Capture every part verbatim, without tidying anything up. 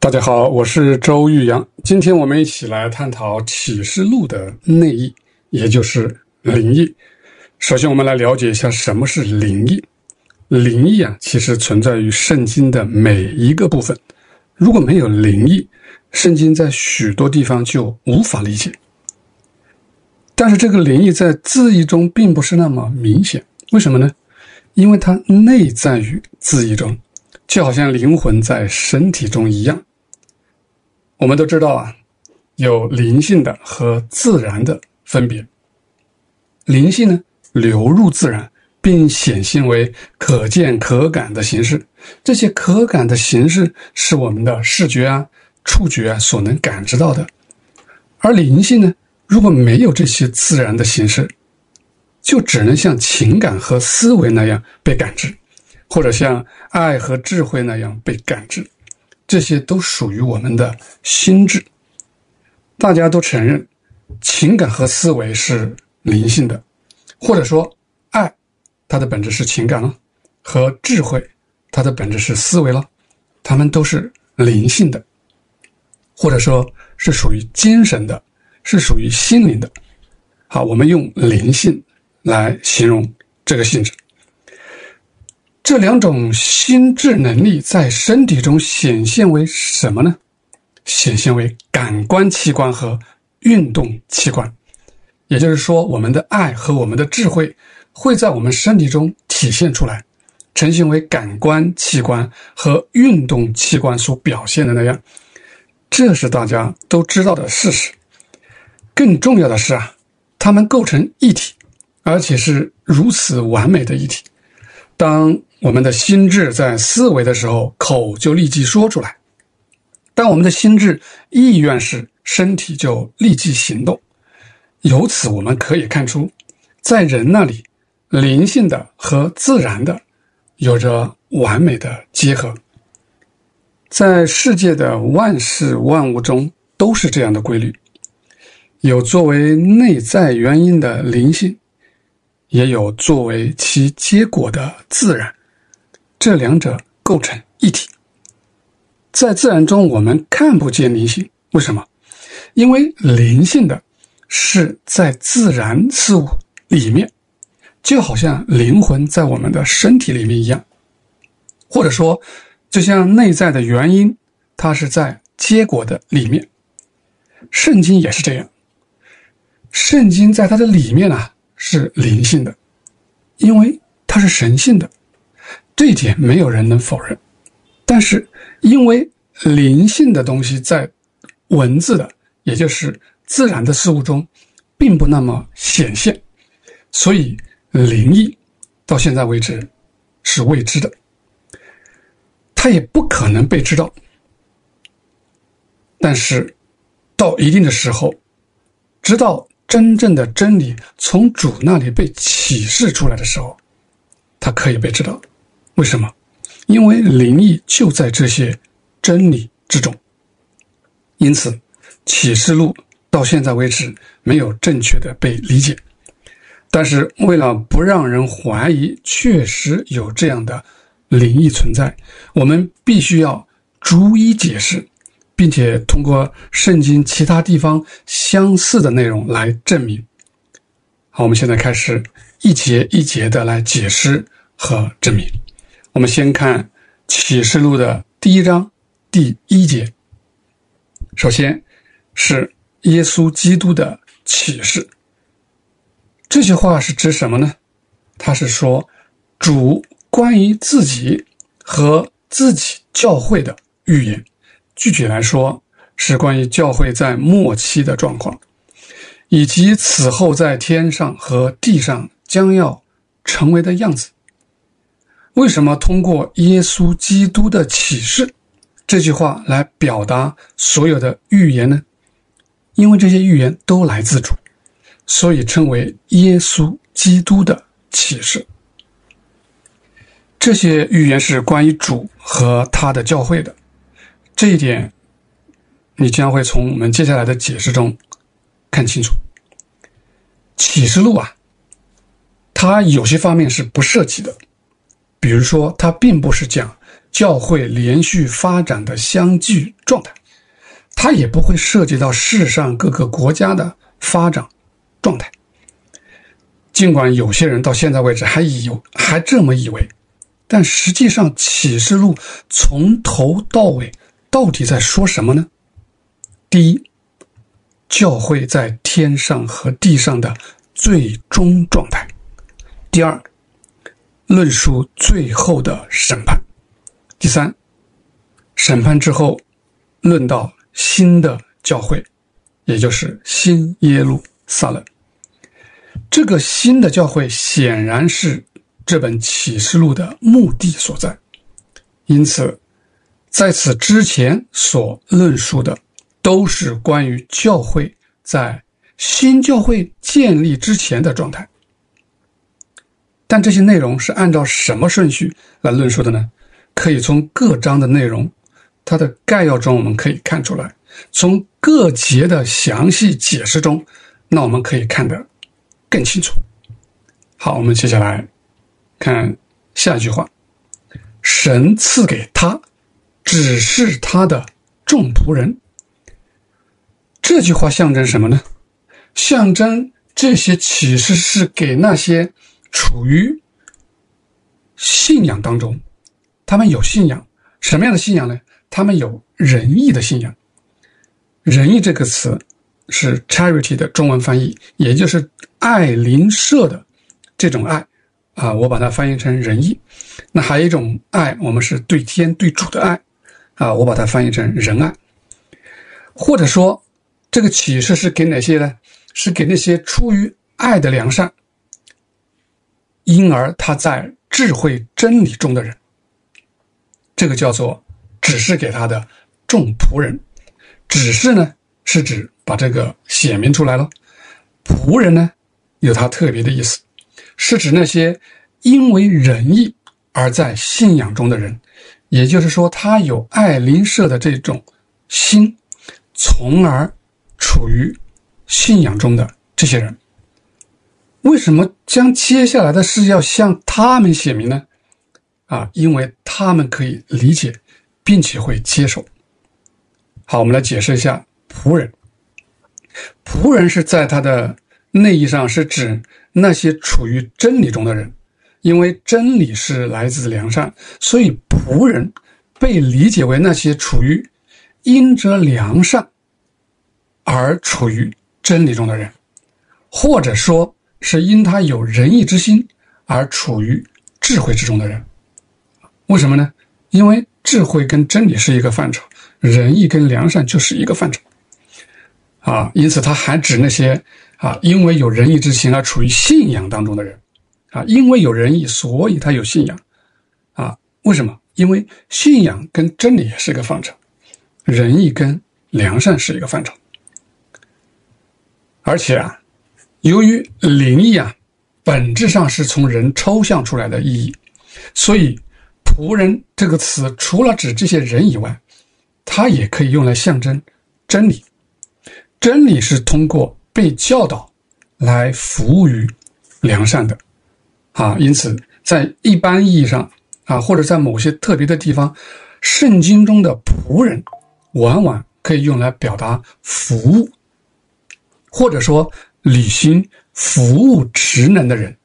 大家好，我是周玉阳。今天我们一起来探讨启示录的内意，也就是灵意。首先我们来了解一下什么是灵意。灵意啊，其实存在于圣经的每一个部分。如果没有灵意，圣经在许多地方就无法理解。但是这个灵意在字义中并不是那么明显，为什么呢？因为它内在于字义中，就好像灵魂在身体中一样。我们都知道啊，有灵性的和自然的分别。灵性呢，流入自然，并显现为可见可感的形式。这些可感的形式是我们的视觉啊、触觉啊所能感知到的。而灵性呢，如果没有这些自然的形式，就只能像情感和思维那样被感知，或者像爱和智慧那样被感知。这些都属于我们的心智。大家都承认情感和思维是灵性的，或者说爱它的本质是情感了，和智慧它的本质是思维了，它们都是灵性的，或者说是属于精神的，是属于心灵的。好，我们用灵性来形容这个性质。这两种心智能力在身体中显现为什么呢？显现为感官器官和运动器官。也就是说，我们的爱和我们的智慧会在我们身体中体现出来，呈现为感官器官和运动器官所表现的那样。这是大家都知道的事实。更重要的是啊，它们构成一体，而且是如此完美的一体。当我们的心智在思维的时候，口就立即说出来；当我们的心智意愿时，身体就立即行动。由此我们可以看出，在人那里，灵性的和自然的有着完美的结合。在世界的万事万物中都是这样的规律，有作为内在原因的灵性，也有作为其结果的自然，这两者构成一体。在自然中我们看不见灵性，为什么？因为灵性的是在自然事物里面，就好像灵魂在我们的身体里面一样，或者说就像内在的原因，它是在结果的里面。圣经也是这样，圣经在它的里面啊是灵性的，因为它是神性的，这一点没有人能否认。但是因为灵性的东西在文字的，也就是自然的事物中并不那么显现，所以灵意到现在为止是未知的，它也不可能被知道。但是到一定的时候，直到真正的真理从主那里被启示出来的时候，它可以被知道。为什么？因为灵意就在这些真理之中。因此启示录到现在为止没有正确的被理解。但是为了不让人怀疑确实有这样的灵意存在，我们必须要逐一解释，并且通过圣经其他地方相似的内容来证明。好，我们现在开始一节一节的来解释和证明。我们先看启示录的第一章第一节。首先是耶稣基督的启示。这句话是指什么呢？他是说主关于自己和自己教会的预言，具体来说是关于教会在末期的状况，以及此后在天上和地上将要成为的样子。为什么通过耶稣基督的启示这句话来表达所有的预言呢？因为这些预言都来自主，所以称为耶稣基督的启示。这些预言是关于主和他的教会的，这一点你将会从我们接下来的解释中看清楚。启示录啊，它有些方面是不涉及的，比如说它并不是讲教会连续发展的相继状态，它也不会涉及到世上各个国家的发展状态。尽管有些人到现在为止还以还这么以为，但实际上启示录从头到尾到底在说什么呢？第一，教会在天上和地上的最终状态。第二，论述最后的审判。第三，审判之后论到新的教会，也就是新耶路撒冷。这个新的教会显然是这本启示录的目的所在，因此在此之前所论述的都是关于教会在新教会建立之前的状态。但这些内容是按照什么顺序来论述的呢？可以从各章的内容它的概要中我们可以看出来，从各节的详细解释中，那我们可以看得更清楚。好，我们接下来看下一句话，神赐给他只是他的众仆人。这句话象征什么呢？象征这些启示是给那些处于信仰当中，他们有信仰，什么样的信仰呢？他们有仁义的信仰。仁义这个词是 charity 的中文翻译，也就是爱邻舍的这种爱啊，我把它翻译成仁义。那还有一种爱，我们是对天对主的爱啊，我把它翻译成仁爱。或者说这个启示是给哪些呢？是给那些出于爱的良善，因而他在智慧真理中的人，这个叫做指示给他的众仆人。指示呢是指把这个写明出来了，仆人呢有他特别的意思，是指那些因为仁义而在信仰中的人，也就是说他有爱邻舍的这种心，从而处于信仰中的这些人。为什么将接下来的事要向他们写明呢？啊，因为他们可以理解并且会接受。好，我们来解释一下仆人。仆人是在他的内义上是指那些处于真理中的人，因为真理是来自良善，所以仆人被理解为那些处于因着良善而处于真理中的人，或者说是因他有仁义之心而处于智慧之中的人。为什么呢？因为智慧跟真理是一个范畴，仁义跟良善就是一个范畴啊，因此他还指那些啊因为有仁义之心而处于信仰当中的人啊，因为有仁义所以他有信仰啊。为什么？因为信仰跟真理也是一个范畴，仁义跟良善是一个范畴。而且啊，由于灵义啊本质上是从人抽象出来的意义，所以仆人这个词除了指这些人以外，它也可以用来象征真理。真理是通过被教导来服务于良善的啊，因此在一般意义上啊，或者在某些特别的地方，圣经中的仆人往往可以用来表达服务，或者说履行服务职能的人。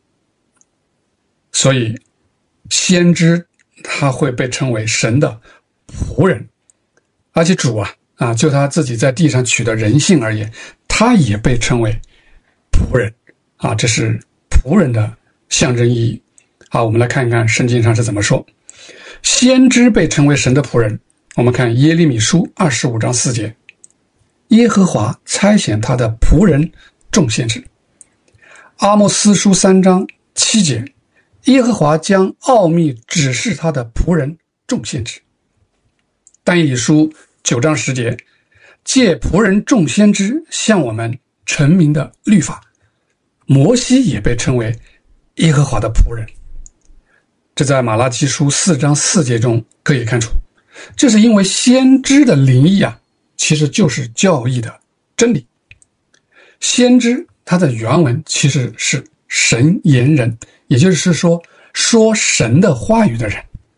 所以先知他会被称为神的仆人，而且主啊啊，就他自己在地上取的人性而言，他也被称为仆人啊，这是仆人的象征意义。好，我们来看一看圣经上是怎么说。先知被称为神的仆人，我们看耶利米书二十五章四节，耶和华差遣他的仆人众先知。阿莫斯书三章七节，耶和华将奥秘指示他的仆人众先知。但以理书九章十节，借仆人众先知向我们陈明的律法。摩西也被称为耶和华的仆人，这在马拉基书四章四节中可以看出。这是因为先知的灵意啊，其实就是教义的真理。先知它的原文其实是神言人，也就是说说神的话语的人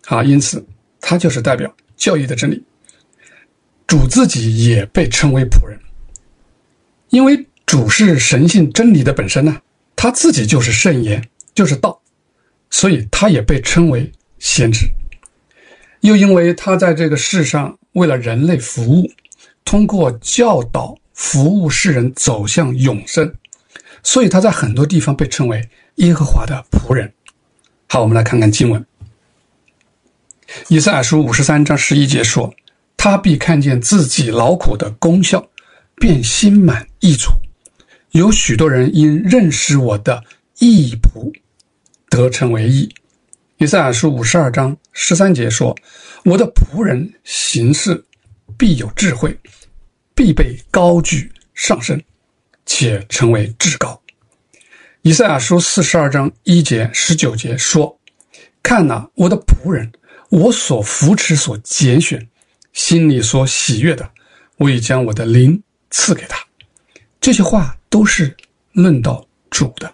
啊，因此他就是代表教义的真理。主自己也被称为仆人，因为主是神性真理的本身呢，他自己就是圣言，就是道，所以他也被称为先知。又因为他在这个世上为了人类服务，通过教导服务世人走向永生，所以他在很多地方被称为耶和华的仆人。好，我们来看看经文。以赛亚书五十三章十一节说，他必看见自己劳苦的功效，便心满意足。有许多人因认识我的义仆，得称为义。以赛亚书五十二章十三节说，我的仆人行事必有智慧，必被高举上升，且成为至高。以赛亚书四十二章一节十九节说，看哪，我的仆人，我所扶持所拣选，心里所喜悦的，我已将我的灵赐给他。这些话都是论到主的。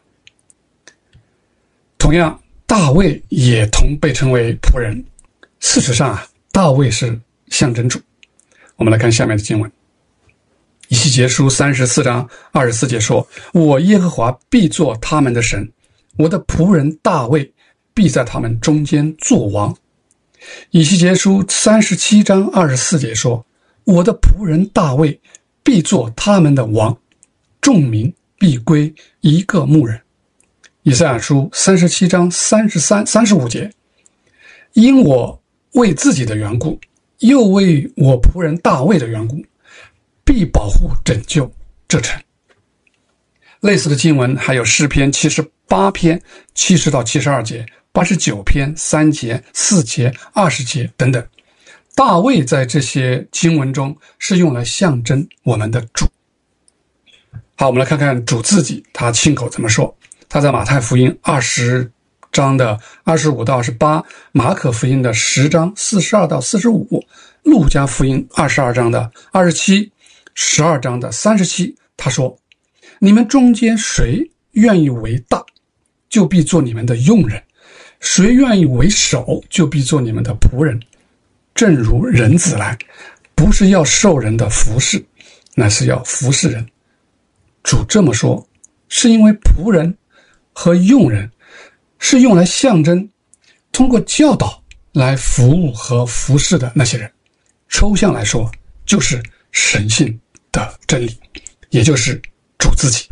同样，大卫也同被称为仆人。事实上啊，大卫是象征主。我们来看下面的经文。以西结书三十四章二十四节说，我耶和华必作他们的神，我的仆人大卫必在他们中间作王。以西结书三十七章二十四节说，我的仆人大卫必作他们的王，众民必归一个牧人。以赛亚书三十七章三十三、三十五节，因我为自己的缘故，又为我仆人大卫的缘故，必保护拯救这城。类似的经文还有诗篇七十八篇七十到七十二节，八十九篇三节、四节、二十节等等。大卫在这些经文中是用来象征我们的主。好，我们来看看主自己他亲口怎么说。他在马太福音二十章的二十五到二十八，马可福音的十章四十二到四十五，路加福音二十二章的二十七，十二章的三十七，他说，你们中间谁愿意为大，就必做你们的用人，谁愿意为首，就必做你们的仆人。正如人子来，不是要受人的服侍，乃是要服侍人。主这么说，是因为仆人和用人是用来象征通过教导来服务和服侍的那些人。抽象来说，就是神性的真理，也就是主自己。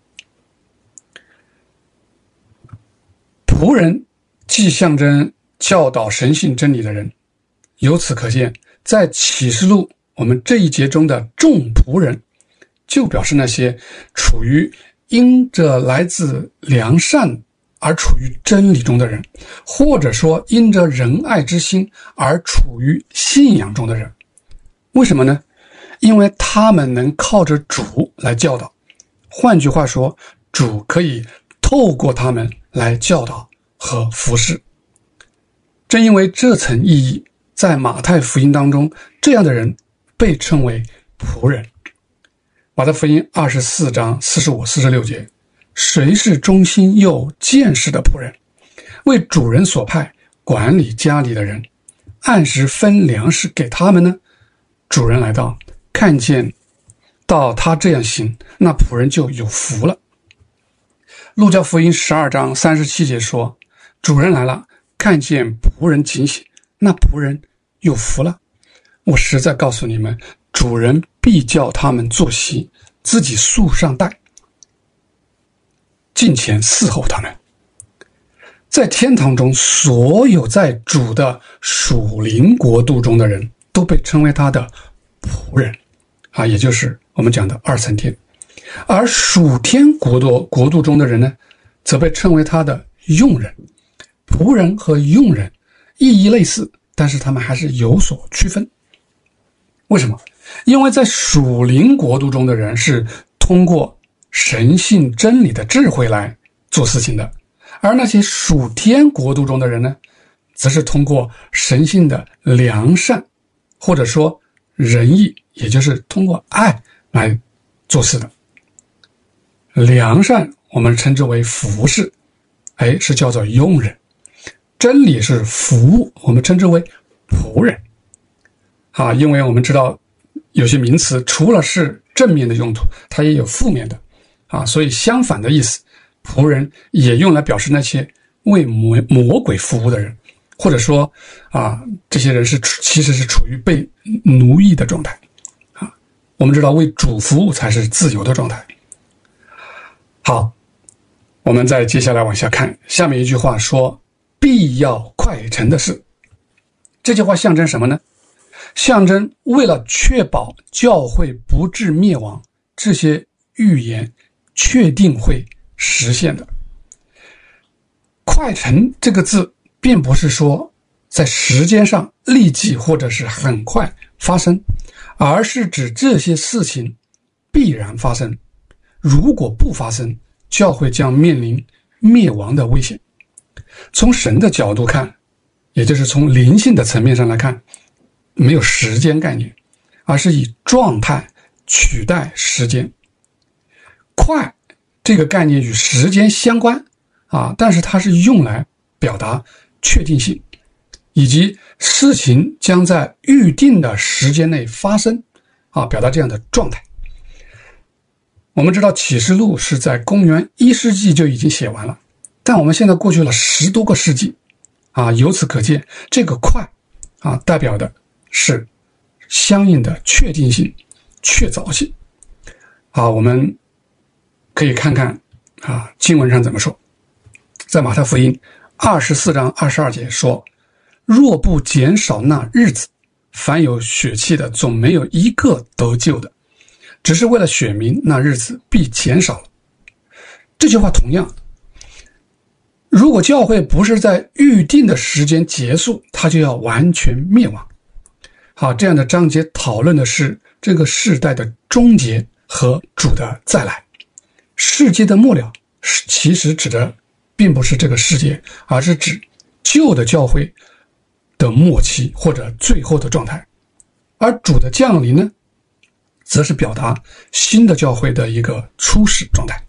仆人既象征教导神性真理的人，由此可见，在启示录我们这一节中的众仆人，就表示那些处于因着来自良善而处于真理中的人，或者说因着仁爱之心而处于信仰中的人。为什么呢？因为他们能靠着主来教导，换句话说，主可以透过他们来教导和服侍。正因为这层意义，在马太福音当中，这样的人被称为仆人。马太福音二十四章四十五、四十六节，谁是忠心又见识的仆人，为主人所派管理家里的人，按时分粮食给他们呢？主人来到，看见到他这样行，那仆人就有福了。路加福音十二章三十七节说，主人来了，看见仆人警醒，那仆人有福了。我实在告诉你们，主人必叫他们坐席，自己束上带，近前伺候他们。在天堂中，所有在主的属灵国度中的人都被称为他的仆人啊，也就是我们讲的二层天。而属天国度国度中的人呢，则被称为他的用人。仆人和用人意义类似，但是他们还是有所区分。为什么？因为在属灵国度中的人是通过神性真理的智慧来做事情的，而那些属天国度中的人呢，则是通过神性的良善，或者说仁义，也就是通过爱来做事的。良善我们称之为服侍，哎，是叫做用人； 真理是服务，我们称之为仆人。啊，因为我们知道有些名词除了是正面的用途，它也有负面的啊，所以相反的意思，仆人也用来表示那些为魔魔鬼服务的人，或者说啊，这些人是其实是处于被奴役的状态啊。我们知道为主服务才是自由的状态。好，我们再接下来往下看，下面一句话说必要快成的事。这句话象征什么呢？象征为了确保教会不致灭亡，这些预言确定会实现的。快成这个字并不是说在时间上立即或者是很快发生，而是指这些事情必然发生，如果不发生，教会将面临灭亡的危险。从神的角度看，也就是从灵性的层面上来看，没有时间概念，而是以状态取代时间。快这个概念与时间相关啊，但是它是用来表达确定性，以及事情将在预定的时间内发生啊，表达这样的状态。我们知道启示录是在公元一世纪就已经写完了，但我们现在过去了十多个世纪啊，由此可见这个快啊代表的是相应的确定性、确凿性。好，我们可以看看啊经文上怎么说。在马太福音二十四章二十二节说，若不减少那日子，凡有血气的总没有一个得救的，只是为了选民，那日子必减少了。这句话同样，如果教会不是在预定的时间结束，它就要完全灭亡。好，这样的章节讨论的是这个世代的终结和主的再来。世界的末了其实指的并不是这个世界，而是指旧的教会的末期或者最后的状态。而主的降临呢，则是表达新的教会的一个初始状态。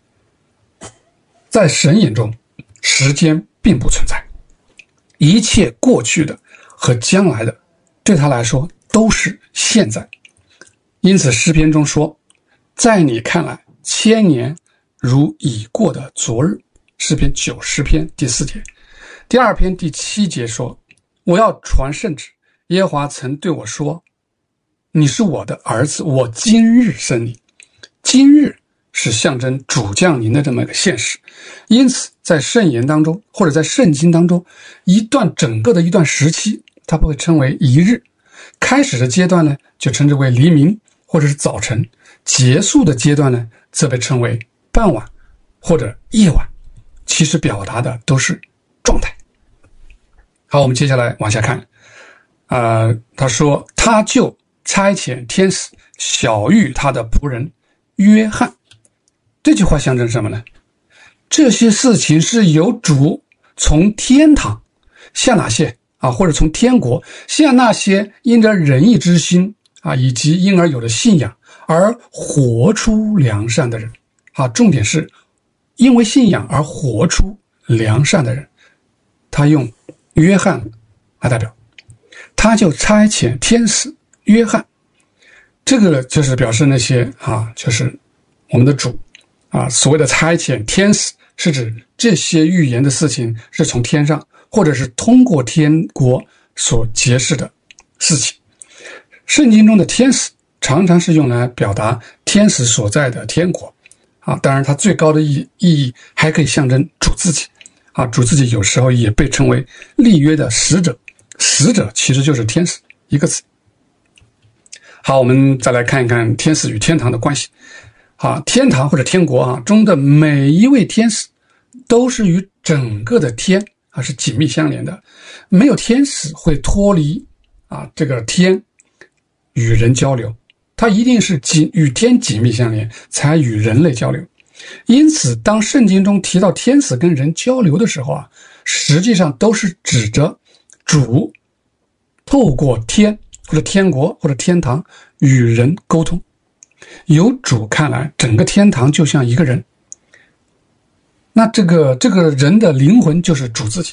在神眼中，时间并不存在，一切过去的和将来的对他来说都是现在。因此诗篇中说，在你看来千年如已过的昨日。诗篇九十篇第四节。第二篇第七节说，我要传圣旨，耶和华曾对我说，你是我的儿子，我今日生你。今日是象征主降临的这么一个现实。因此在圣言当中，或者在圣经当中，一段整个的一段时期它不会称为一日，开始的阶段呢就称之为黎明或者是早晨，结束的阶段呢则被称为傍晚或者夜晚，其实表达的都是状态。好，我们接下来往下看呃，他说他就差遣天使晓谕他的仆人约翰。这句话象征什么呢？这些事情是由主从天堂向哪些啊，或者从天国向那些因着仁义之心啊，以及因而有了信仰而活出良善的人啊，重点是因为信仰而活出良善的人，他用约翰来代表。他就差遣天使约翰，这个就是表示那些啊，就是我们的主啊，所谓的差遣天使是指这些预言的事情是从天上或者是通过天国所揭示的事情。圣经中的天使常常是用来表达天使所在的天国啊，当然它最高的意义还可以象征主自己啊，主自己有时候也被称为立约的使者，使者其实就是天使一个词。好，我们再来看一看天使与天堂的关系。啊，天堂或者天国啊中的每一位天使都是与整个的天啊是紧密相连的，没有天使会脱离啊这个天与人交流，它一定是紧与天紧密相连才与人类交流。因此当圣经中提到天使跟人交流的时候啊，实际上都是指着主透过天或者天国或者天堂与人沟通。由主看来，整个天堂就像一个人，那这个这个人的灵魂就是主自己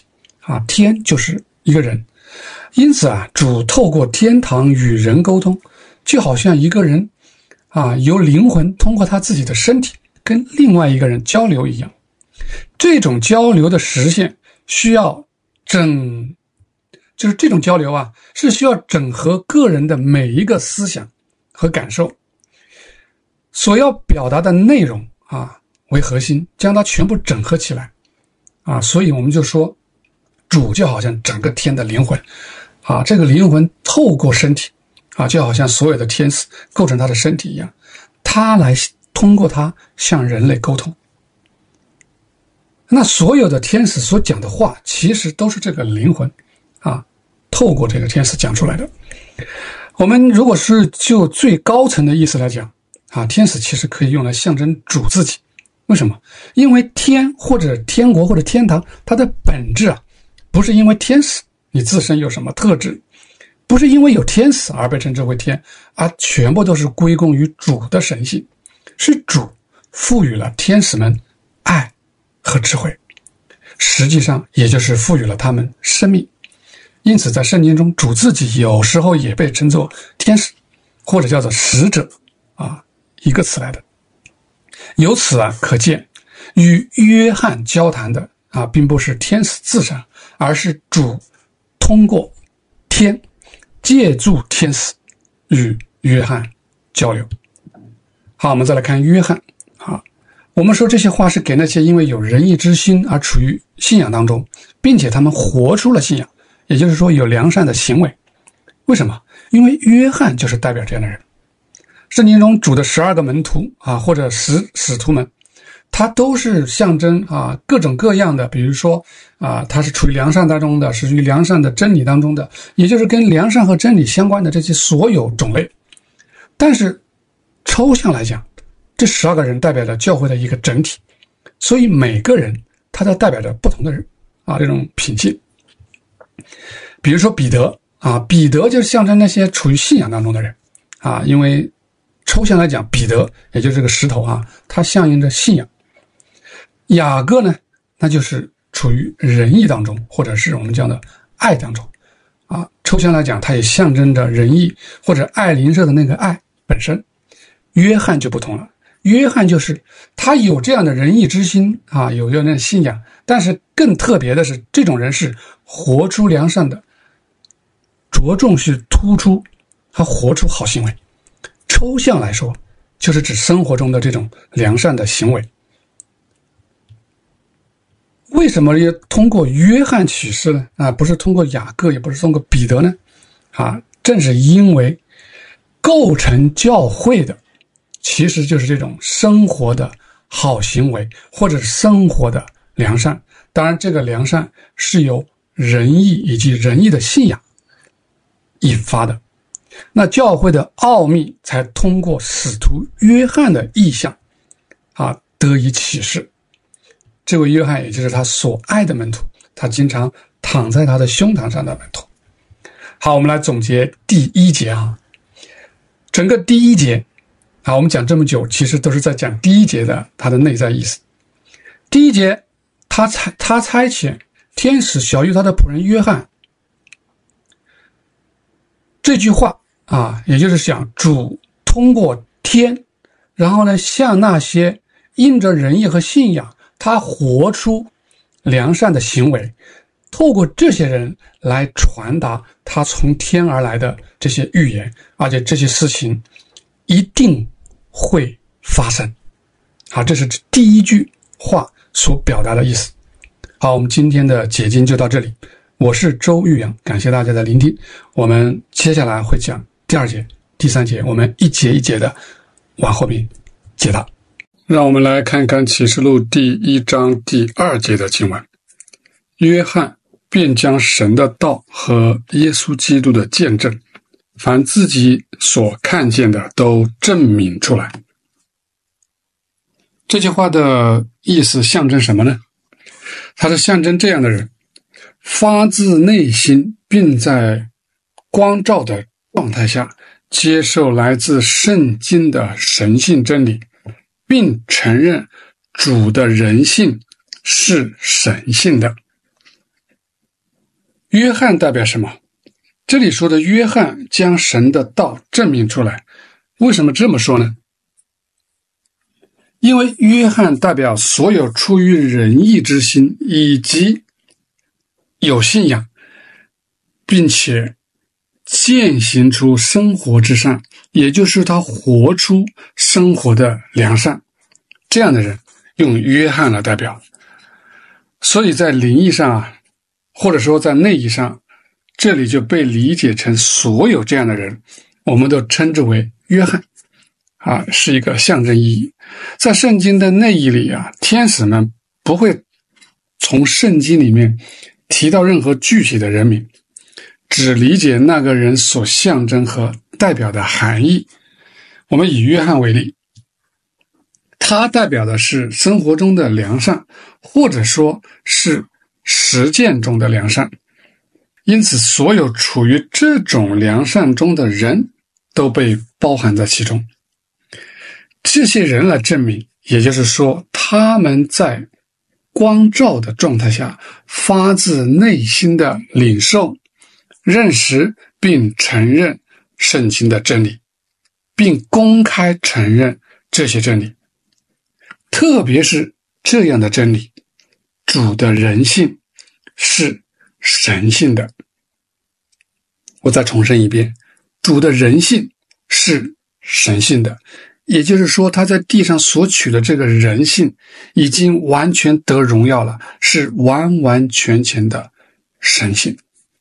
啊，天就是一个人。因此啊，主透过天堂与人沟通，就好像一个人啊，由灵魂通过他自己的身体跟另外一个人交流一样。这种交流的实现需要整，就是这种交流啊，是需要整合个人的每一个思想和感受，所要表达的内容啊为核心，将它全部整合起来啊。所以我们就说，主就好像整个天的灵魂啊，这个灵魂透过身体啊，就好像所有的天使构成他的身体一样，他来通过他向人类沟通。那所有的天使所讲的话，其实都是这个灵魂啊，透过这个天使讲出来的。我们如果是就最高层的意思来讲啊，天使其实可以用来象征主自己。为什么？因为天或者天国或者天堂，它的本质啊，不是因为天使你自身有什么特质，不是因为有天使而被称之为天，而全部都是归功于主的神性，是主赋予了天使们爱和智慧，实际上也就是赋予了他们生命。因此在圣经中，主自己有时候也被称作天使，或者叫做使者啊，一个词来的。由此啊可见，与约翰交谈的啊并不是天使自身，而是主通过天借助天使与约翰交流。好，我们再来看约翰啊，我们说这些话是给那些因为有仁义之心而处于信仰当中，并且他们活出了信仰，也就是说有良善的行为。为什么？因为约翰就是代表这样的人。圣经中主的十二个门徒啊，或者使使徒们，他都是象征啊各种各样的，比如说啊，他是处于良善当中的，是处于良善的真理当中的，也就是跟良善和真理相关的这些所有种类。但是抽象来讲，这十二个人代表了教会的一个整体，所以每个人他都代表着不同的人啊这种品性。比如说彼得啊，彼得就象征那些处于信仰当中的人啊，因为抽象来讲，彼得也就是这个石头啊，它象征着信仰。雅各呢，那就是处于仁义当中，或者是我们讲的爱当中啊。抽象来讲，它也象征着仁义或者爱邻舍的那个爱本身。约翰就不同了，约翰就是他有这样的仁义之心啊，有这样的信仰，但是更特别的是，这种人是活出良善的，着重是突出他活出好行为。抽象来说，就是指生活中的这种良善的行为。为什么要通过约翰启示呢？啊，不是通过雅各，也不是通过彼得呢？啊，正是因为构成教会的其实就是这种生活的好行为，或者是生活的良善。当然这个良善是由仁义以及仁义的信仰引发的。那教会的奥秘才通过使徒约翰的意象啊得以启示。这位约翰也就是他所爱的门徒，他经常躺在他的胸膛上的门徒。好，我们来总结第一节啊，整个第一节啊，我们讲这么久，其实都是在讲第一节的它的内在意思。第一节，他差他差遣天使小于他的仆人约翰，这句话啊，也就是讲主通过天，然后呢，向那些因着仁义和信仰，他活出良善的行为，透过这些人来传达他从天而来的这些预言，而且这些事情一定会发生。好，这是第一句话所表达的意思。好，我们今天的解经就到这里。我是周玉阳，感谢大家的聆听。我们接下来会讲第二节、第三节，我们一节一节的往后面解答。让我们来看看启示录第一章第二节的经文。约翰便将神的道和耶稣基督的见证，凡自己所看见的都证明出来。这句话的意思象征什么呢？它是象征这样的人，发自内心并在光照的状态下接受来自圣经的神性真理，并承认主的人性是神性的。 约翰代表什么？这里说的约翰将神的道证明出来，为什么这么说呢？因为约翰代表所有出于仁义之心以及有信仰并且践行出生活之善，也就是他活出生活的良善，这样的人用约翰来代表。所以在灵意上啊，或者说在内意上，这里就被理解成所有这样的人，我们都称之为约翰啊，是一个象征意义。在圣经的内意里啊，天使们不会从圣经里面提到任何具体的人名，只理解那个人所象征和代表的含义。我们以约翰为例，他代表的是生活中的良善，或者说是实践中的良善。因此所有处于这种良善中的人都被包含在其中。这些人来证明，也就是说他们在光照的状态下发自内心的领受、认识并承认圣经的真理，并公开承认这些真理。特别是这样的真理，主的人性是神性的。我再重申一遍，主的人性是神性的，也就是说他在地上所取的这个人性已经完全得荣耀了，是完完全全的神性。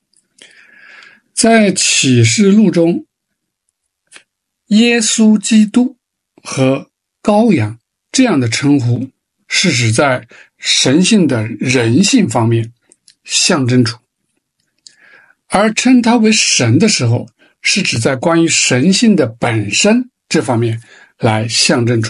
在启示录中，耶稣基督和羔羊这样的称呼是指在神性的人性方面象征主，而称他为神的时候，是指在关于神性的本身这方面来象征主。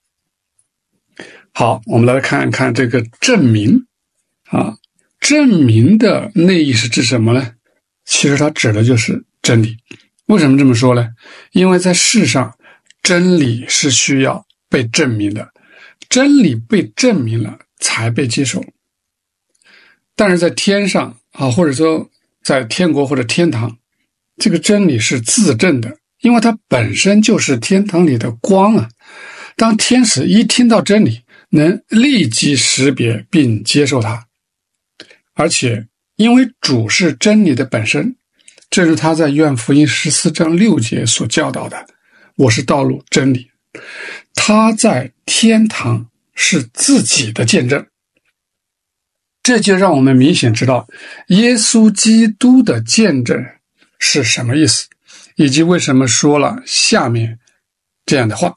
好，我们来看一看这个证明啊，证明的内意是指什么呢？其实它指的就是真理。为什么这么说呢？因为在世上真理是需要被证明的，真理被证明了才被接受。但是在天上啊，或者说在天国或者天堂，这个真理是自证的，因为它本身就是天堂里的光啊。当天使一听到真理，能立即识别并接受它。而且因为主是真理的本身，这是他在约翰福音十四章六节所教导的，我是道路真理。他在天堂是自己的见证。这就让我们明显知道耶稣基督的见证是什么意思，以及为什么说了下面这样的话。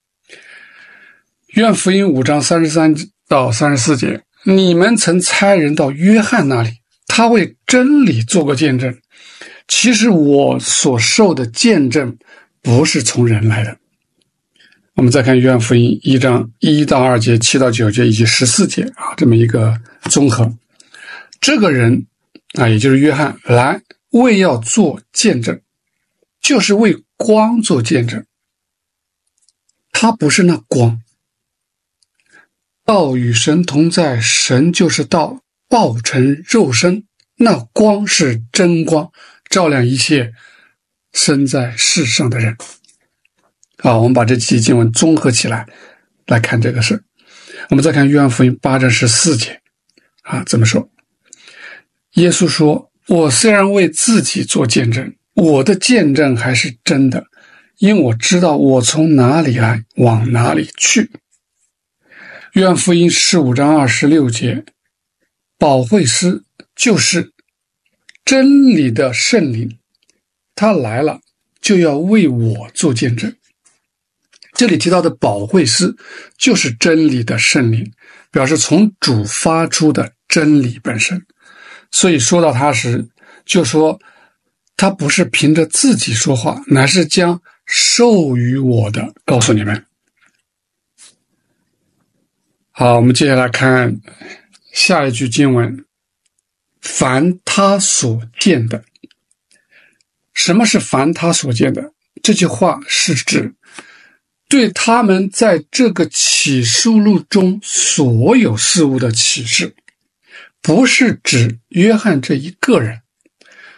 约翰福音五章三十三到三十四节，你们曾差人到约翰那里，他为真理做过见证。其实我所受的见证不是从人来的。我们再看约翰福音一章一到二节、七到九节以及十四节啊，这么一个综合。这个人啊，也就是约翰，来为要做见证，就是为光做见证。他不是那光。道与神同在，神就是道，道成肉身，那光是真光，照亮一切生在世上的人。好，我们把这几节经文综合起来来看这个事。我们再看约翰福音八章十四节啊，怎么说？耶稣说，我虽然为自己做见证，我的见证还是真的，因我知道我从哪里来，往哪里去。约翰福音十五章二十六节，保惠师就是真理的圣灵，他来了就要为我做见证。这里提到的保惠师就是真理的圣灵，表示从主发出的真理本身。所以说到他时，就说他不是凭着自己说话，乃是将授予我的告诉你们。好，我们接下来看下一句经文，凡他所见的。什么是凡他所见的？这句话是指对他们在这个启示录中所有事物的启示，不是指约翰这一个人，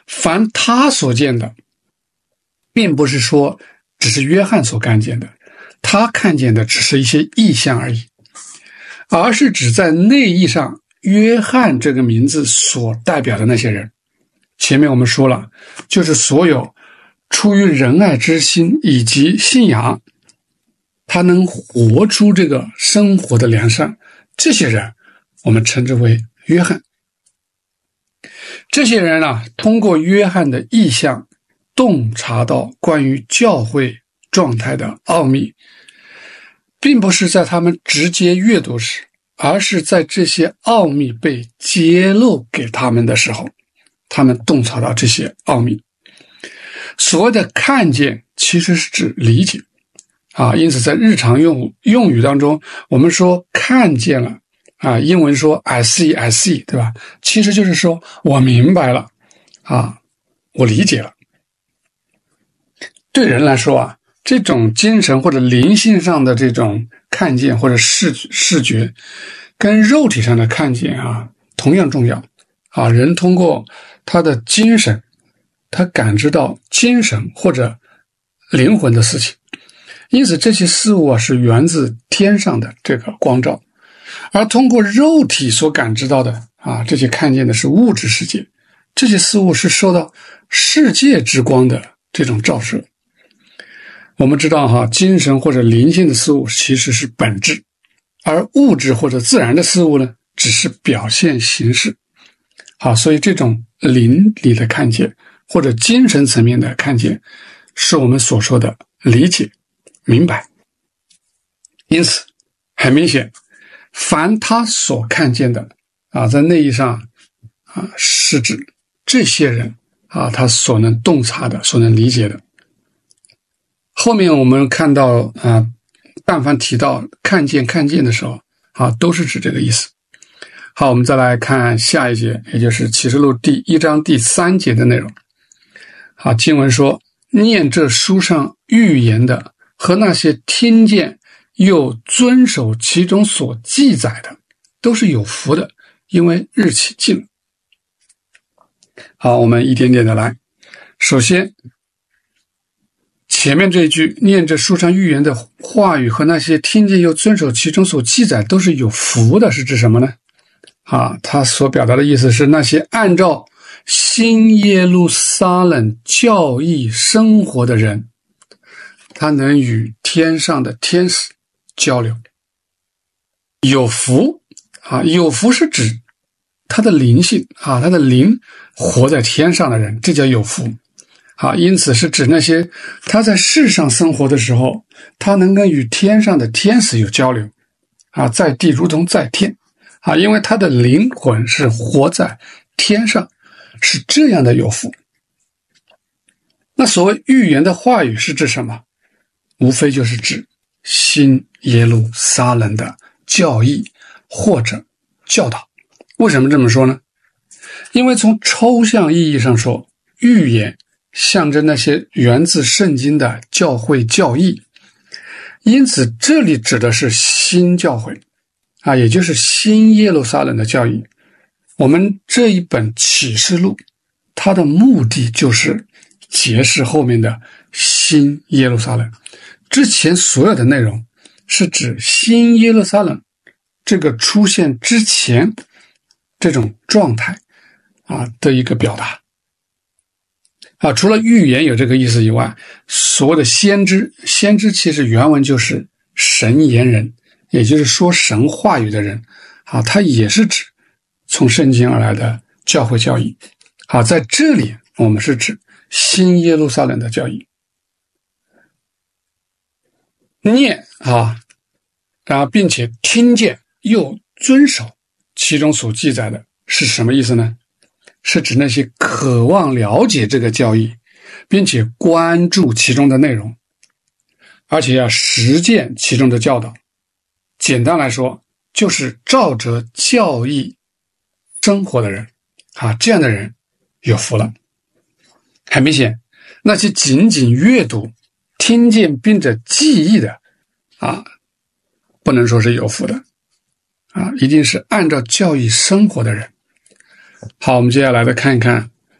凡他所见的，并不是说只是约翰所看见的，他看见的只是一些意象而已，而是指在内意上约翰这个名字所代表的那些人。前面我们说了，就是所有出于仁爱之心以及信仰，他能活出这个生活的良善，这些人我们称之为约翰。这些人啊，通过约翰的意象洞察到关于教会状态的奥秘，并不是在他们直接阅读时，而是在这些奥秘被揭露给他们的时候，他们洞察到这些奥秘。所谓的看见其实是指理解啊，因此在日常用用语当中，我们说看见了啊，英文说 I see I see， 对吧？其实就是说我明白了啊，我理解了。对人来说啊，这种精神或者灵性上的这种看见或者视视觉，跟肉体上的看见啊同样重要啊。人通过他的精神，他感知到精神或者灵魂的事情，因此这些事物啊是源自天上的这个光照。而通过肉体所感知到的啊，这些看见的是物质世界，这些事物是受到世界之光的这种照射。我们知道哈，精神或者灵性的事物其实是本质，而物质或者自然的事物呢，只是表现形式。好，所以这种灵里的看见或者精神层面的看见，是我们所说的理解、明白。因此，很明显，凡他所看见的啊，在内意上啊，是指这些人啊，他所能洞察的、所能理解的。后面我们看到啊，但凡提到看见、看见的时候啊，都是指这个意思。好，我们再来看下一节，也就是启示录第一章第三节的内容。好，经文说，念这书上预言的和那些听见又遵守其中所记载的，都是有福的，因为日期近了。好，我们一点点的来。首先，前面这一句，念着书上预言的话语和那些听见又遵守其中所记载都是有福的，是指什么呢？啊，他所表达的意思是那些按照新耶路撒冷教义生活的人，他能与天上的天使交流。有福啊，有福是指他的灵性啊，他的灵活在天上的人，这叫有福啊。因此是指那些他在世上生活的时候，他能够与天上的天使有交流啊，在地如同在天啊，因为他的灵魂是活在天上，是这样的有福。那所谓预言的话语是指什么？无非就是指新耶路撒冷的教义或者教导。为什么这么说呢？因为从抽象意义上说，预言象征那些源自圣经的教会教义，因此这里指的是新教会啊，也就是新耶路撒冷的教义。我们这一本启示录，它的目的就是解释后面的新耶路撒冷。之前所有的内容是指新耶路撒冷这个出现之前这种状态啊的一个表达啊。除了预言有这个意思以外，所谓的先知，先知其实原文就是神言人，也就是说神话语的人啊，它也是指从圣经而来的教会教义。好，在这里我们是指新耶路撒冷的教义。念啊，然后并且听见又遵守其中所记载的是什么意思呢？是指那些渴望了解这个教义，并且关注其中的内容，而且要实践其中的教导。简单来说，就是照着教义生活的人啊，这样的人有福了。很明显，那些仅仅阅读、听见并且记忆的啊，不能说是有福的啊，一定是按照教义生活的人。好，我们接下来再看一看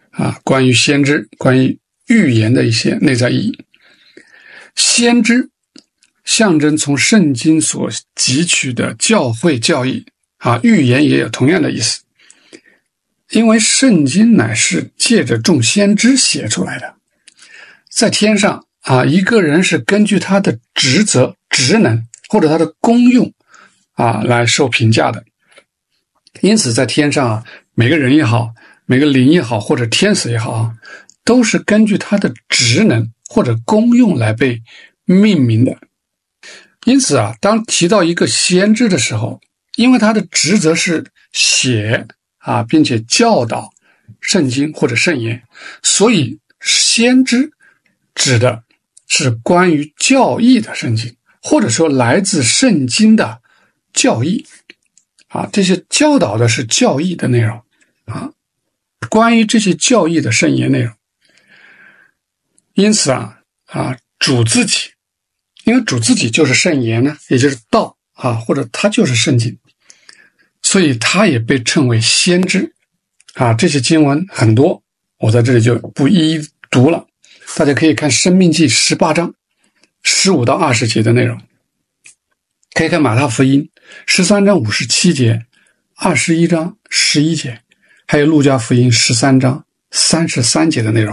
啊，关于先知、关于预言的一些内在意义。先知象征从圣经所汲取的教诲教义啊，预言也有同样的意思。因为圣经乃是借着众先知写出来的，在天上啊，一个人是根据他的职责、职能或者他的功用啊来受评价的。因此在天上啊，每个人也好，每个灵也好，或者天使也好啊，都是根据他的职能或者功用来被命名的。因此啊，当提到一个先知的时候，因为他的职责是写啊，并且教导圣经或者圣言，所以先知指的是关于教义的圣经，或者说来自圣经的教义啊，这些教导的是教义的内容啊，关于这些教义的圣言内容。因此啊啊，主自己，因为主自己就是圣言呢，也就是道啊，或者他就是圣经，所以他也被称为先知啊。这些经文很多，我在这里就不一一读了，大家可以看申命记十八章十五到二十节的内容，可以看马太福音十三章五十七节、二十一章十一节，还有路加福音十三章三十三节的内容。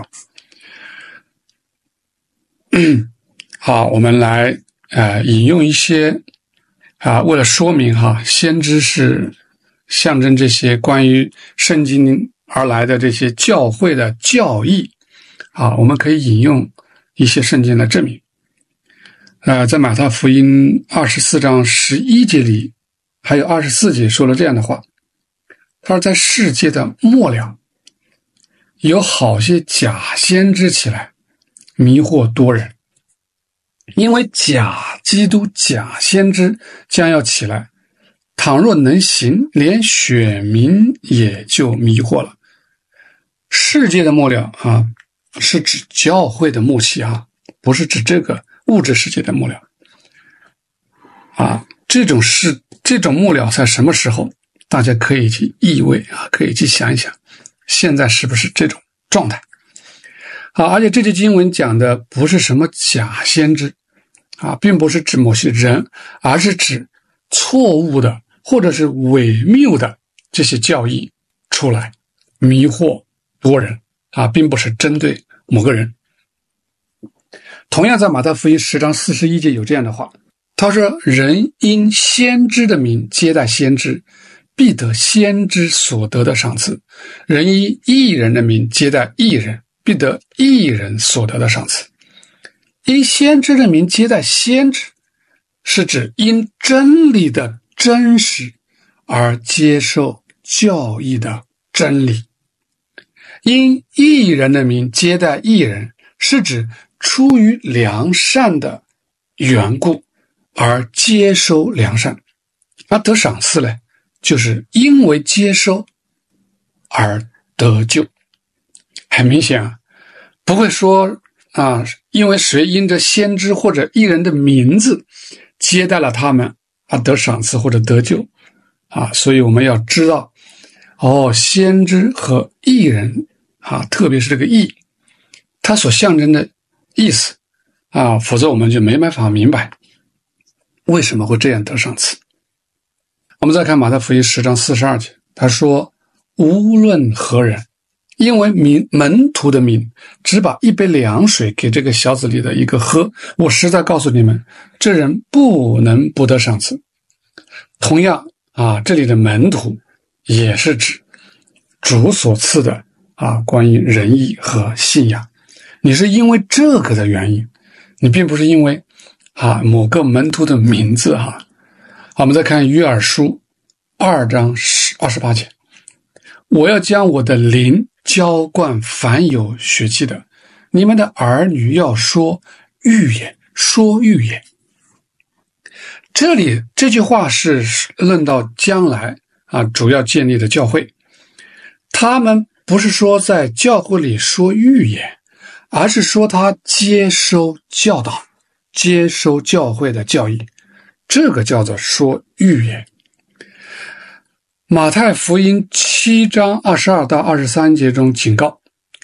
好，我们来呃引用一些啊，为了说明哈，先知是象征这些关于圣经而来的这些教会的教义啊，我们可以引用一些圣经来证明。呃，在马太福音二十四章十一节里，还有二十四节说了这样的话，他说在世界的末了，有好些假先知起来，迷惑多人。因为假基督、假先知将要起来，倘若能行，连选民也就迷惑了。世界的末了啊，是指教会的末期啊，不是指这个物质世界的末了啊。这种是这种末了在什么时候？大家可以去意味啊，可以去想一想，现在是不是这种状态？好，而且这节经文讲的不是什么假先知啊，并不是指某些人，而是指错误的或者是伪谬的这些教义出来，迷惑多人啊，并不是针对某个人。同样在马太福音十章四十一节有这样的话，他说：人因先知的名接待先知，必得先知所得的赏赐；人因义人的名接待义人，必得义人所得的赏赐。因先知的名接待先知，是指因真理的真实而接受教义的真理。因义人的名接待义人，是指出于良善的缘故而接收良善。而得赏赐呢，就是因为接收而得救。很明显啊，不会说啊，因为谁因着先知或者义人的名字接待了他们啊，得赏赐或者得救啊，所以我们要知道哦，先知和义人啊，特别是这个义，它所象征的意思啊，否则我们就没办法明白为什么会这样得赏赐。我们再看马太福音十章四十二节，他说：无论何人，因为名门徒的名，只把一杯凉水给这个小子里的一个喝，我实在告诉你们，这人不能不得赏赐。同样啊，这里的门徒也是指主所赐的啊，关于仁义和信仰。你是因为这个的原因，你并不是因为啊某个门徒的名字哈。好，我们再看约珥书二章二十八节，我要将我的灵浇灌凡有血气的，你们的儿女要说预言，说预言。这里这句话是论到将来啊，主要建立的教会，他们不是说在教会里说预言，而是说他接收教导，接收教会的教义，这个叫做说预言。马太福音七章二十二到二十三节中警告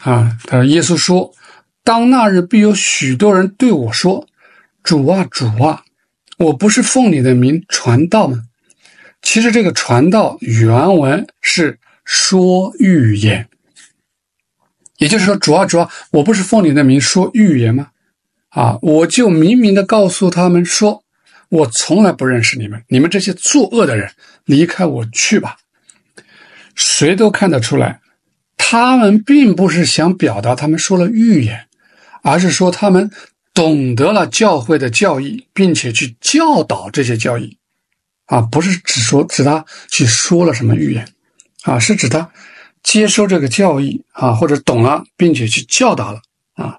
啊，他说耶稣说，当那日必有许多人对我说，主啊主啊，我不是奉你的名传道吗？其实这个传道原文是说预言，也就是说，主啊主啊，我不是奉你的名说预言吗？啊，我就明明的告诉他们说，我从来不认识你们，你们这些作恶的人，离开我去吧。谁都看得出来，他们并不是想表达他们说了预言，而是说他们懂得了教会的教义，并且去教导这些教义。啊，不是只说指他去说了什么预言，啊，是指他接收这个教义啊，或者懂了，并且去教导了啊。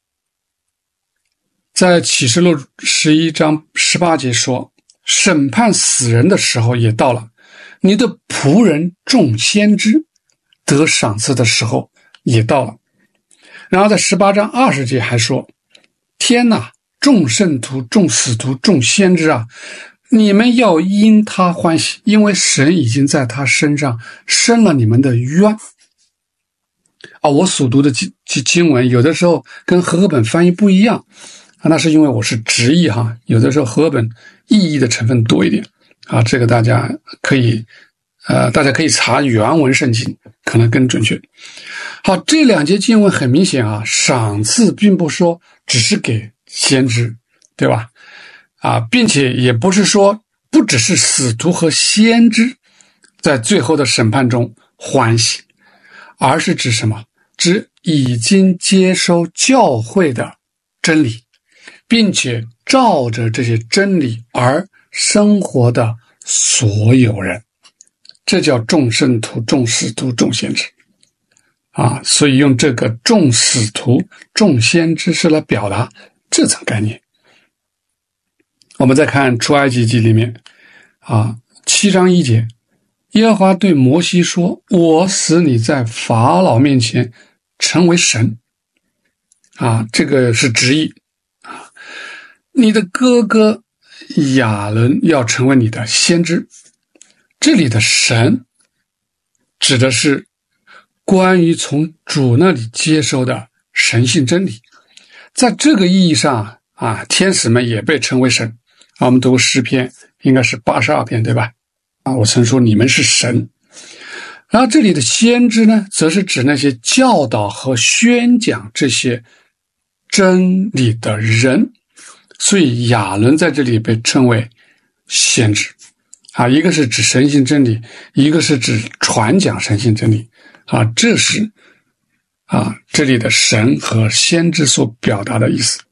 在启示录十一章十八节说，审判死人的时候也到了，你的仆人众先知得赏赐的时候也到了。然后在十八章二十节还说，天哪，众圣徒、众使徒、众先知啊，你们要因他欢喜，因为神已经在他身上伸了你们的冤。啊，我所读的经经文有的时候跟和合本翻译不一样，啊，那是因为我是直译哈，有的时候和合本意译的成分多一点啊，这个大家可以呃，大家可以查原文圣经，可能更准确。好，这两节经文很明显啊，赏赐并不说只是给先知，对吧？啊，并且也不是说不只是使徒和先知在最后的审判中欢喜，而是指什么？指已经接收教会的真理，并且照着这些真理而生活的所有人，这叫众圣徒、众使徒、众先知啊。所以用这个众使徒、众先知是来表达这层概念。我们再看出埃及记里面啊，七章一节，耶和华对摩西说，我使你在法老面前成为神啊，这个是直译啊，你的哥哥亚伦要成为你的先知。这里的神指的是关于从主那里接受的神性真理。在这个意义上啊，天使们也被称为神啊。我们读诗篇应该是八十二篇，对吧？啊，我曾说你们是神。然后这里的先知呢，则是指那些教导和宣讲这些真理的人。所以亚伦在这里被称为先知啊，一个是指神性真理，一个是指传讲神性真理啊，这是啊这里的神和先知所表达的意思。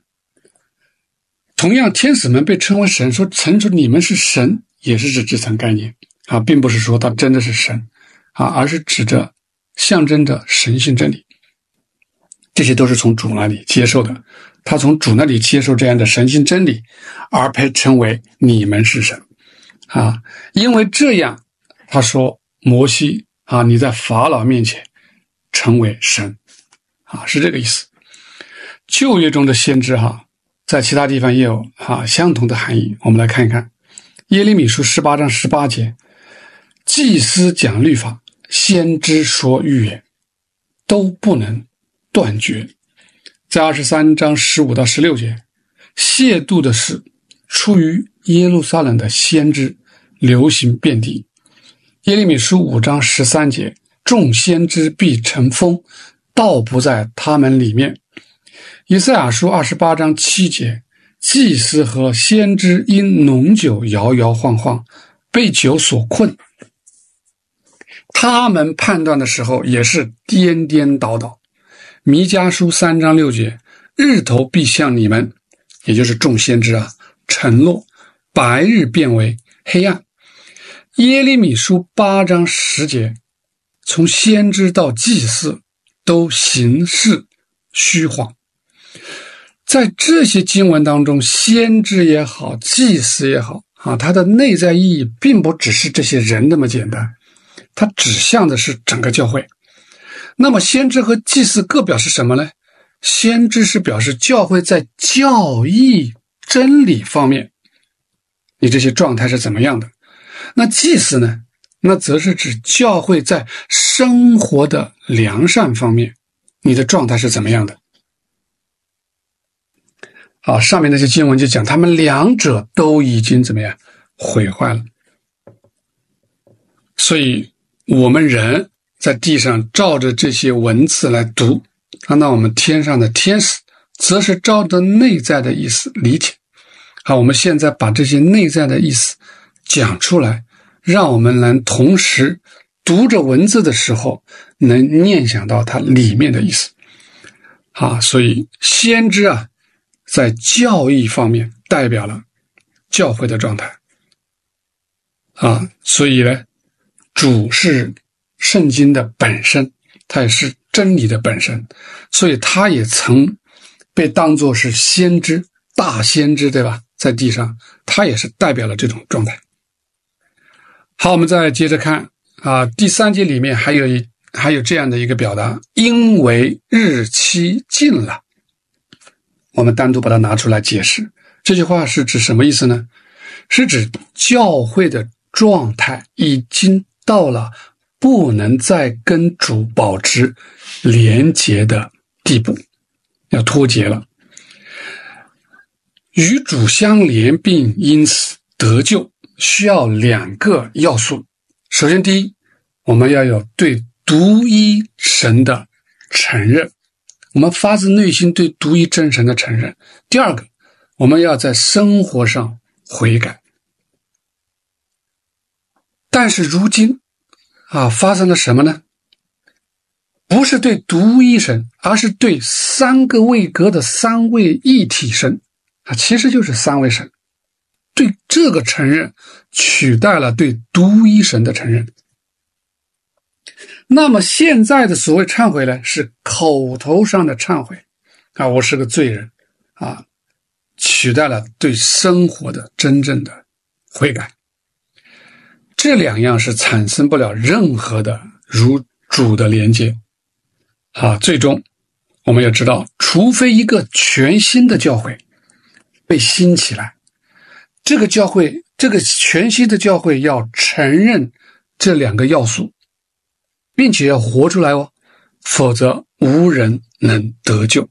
同样，天使们被称为神，说称出你们是神，也是指这层概念啊，并不是说他真的是神啊，而是指着象征着神性真理。这些都是从主那里接受的，他从主那里接受这样的神性真理，而被称为你们是神啊。因为这样，他说摩西啊，你在法老面前成为神啊，是这个意思。旧约中的先知哈，在其他地方也有哈相同的含义。我们来看一看耶利米书十八章十八节，祭司讲律法，先知说预言，都不能断绝。在二十三章十五到十六节，亵渎的事出于耶路撒冷的先知，流行遍地。耶利米书五章十三节，众先知必成风，道不在他们里面。以赛亚书二十八章七节，祭司和先知因浓酒摇摇晃晃，被酒所困，他们判断的时候也是颠颠倒倒。弥迦书三章六节，日头必向你们，也就是众先知啊，沉落，白日变为黑暗。耶利米书八章十节，从先知到祭司都行事虚晃。在这些经文当中，先知也好，祭司也好啊，它的内在意义并不只是这些人那么简单，它指向的是整个教会。那么先知和祭司各表示什么呢？先知是表示教会在教义真理方面，你这些状态是怎么样的。那祭司呢？那则是指教会在生活的良善方面你的状态是怎么样的？好，上面那些经文就讲他们两者都已经怎么样毁坏了。所以我们人在地上照着这些文字来读，那我们天上的天使则是照着内在的意思理解。好，我们现在把这些内在的意思讲出来，让我们能同时读着文字的时候能念想到它里面的意思。好，所以先知啊在教义方面代表了教会的状态啊，所以呢主是圣经的本身，它也是真理的本身，所以他也曾被当作是先知，大先知，对吧？在地上他也是代表了这种状态。好，我们再接着看啊，第三节里面还有一还有这样的一个表达，因为日期近了。我们单独把它拿出来解释，这句话是指什么意思呢？是指教会的状态已经到了不能再跟主保持连结的地步，要脱节了。与主相连并因此得救，需要两个要素。首先第一，我们要有对独一神的承认，我们发自内心对独一真神的承认。第二个，我们要在生活上悔改。但是如今啊，发生了什么呢？不是对独一神，而是对三个位格的三位一体神啊，其实就是三位神。对这个承认取代了对独一神的承认。那么现在的所谓忏悔呢，是口头上的忏悔啊，我是个罪人啊，取代了对生活的真正的悔改。这两样是产生不了任何的如主的连接啊。最终我们要知道，除非一个全新的教会被兴起来，这个教会这个全新的教会要承认这两个要素，并且要活出来哦，否则无人能得救。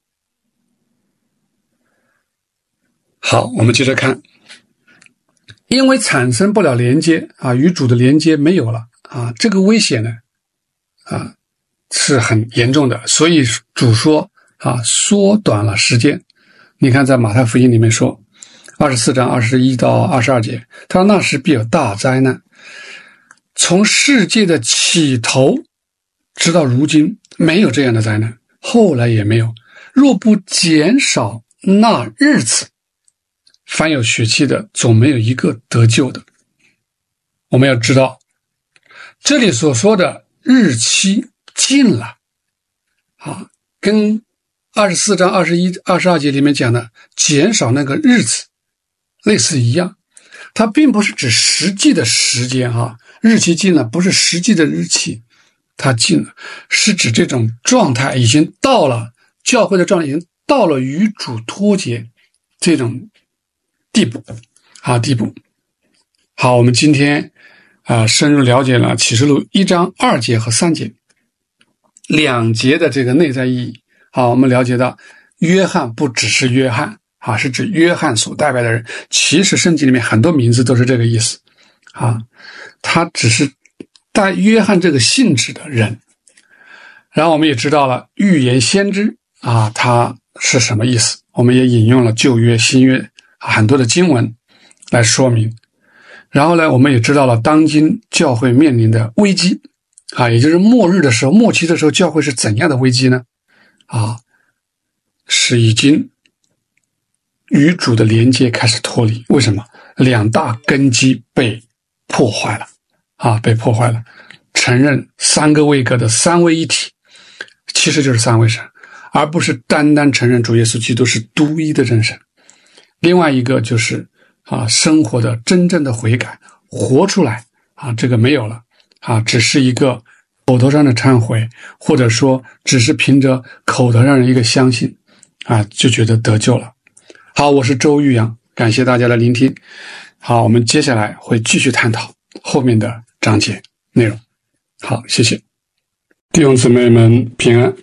好，我们接着看，因为产生不了连接啊，与主的连接没有了啊，这个危险呢啊是很严重的，所以主说啊，缩短了时间。你看在马太福音里面说二十四章二十一到二十二节，他说那时必有大灾难，从世界的起头直到如今没有这样的灾难，后来也没有，若不减少那日子，凡有血气的总没有一个得救的。我们要知道这里所说的日期近了啊，跟二十四章二十一、二十二节里面讲的减少那个日子类似一样，它并不是指实际的时间啊，日期近了不是实际的日期，它近了是指这种状态已经到了，教会的状态已经到了与主脱节这种地步啊地步。好，我们今天啊、呃、深入了解了启示录一章二节和三节两节的这个内在意义。好，我们了解到约翰不只是约翰啊，是指约翰所代表的人，其实圣经里面很多名字都是这个意思啊，他只是带约翰这个性质的人。然后我们也知道了预言先知啊，他是什么意思，我们也引用了旧约新约很多的经文来说明。然后呢，我们也知道了当今教会面临的危机啊，也就是末日的时候，末期的时候，教会是怎样的危机呢？啊，是已经与主的连接开始脱离。为什么？两大根基被破坏了啊，被破坏了。承认三个位格的三位一体，其实就是三位神，而不是单单承认主耶稣基督是独一的真神。另外一个就是啊，生活的真正的悔改，活出来啊，这个没有了啊，只是一个口头上的忏悔，或者说只是凭着口头上的一个相信啊，就觉得得救了。好，我是周玉阳，感谢大家的聆听。好，我们接下来会继续探讨后面的章节内容。好，谢谢弟兄姊妹们平安。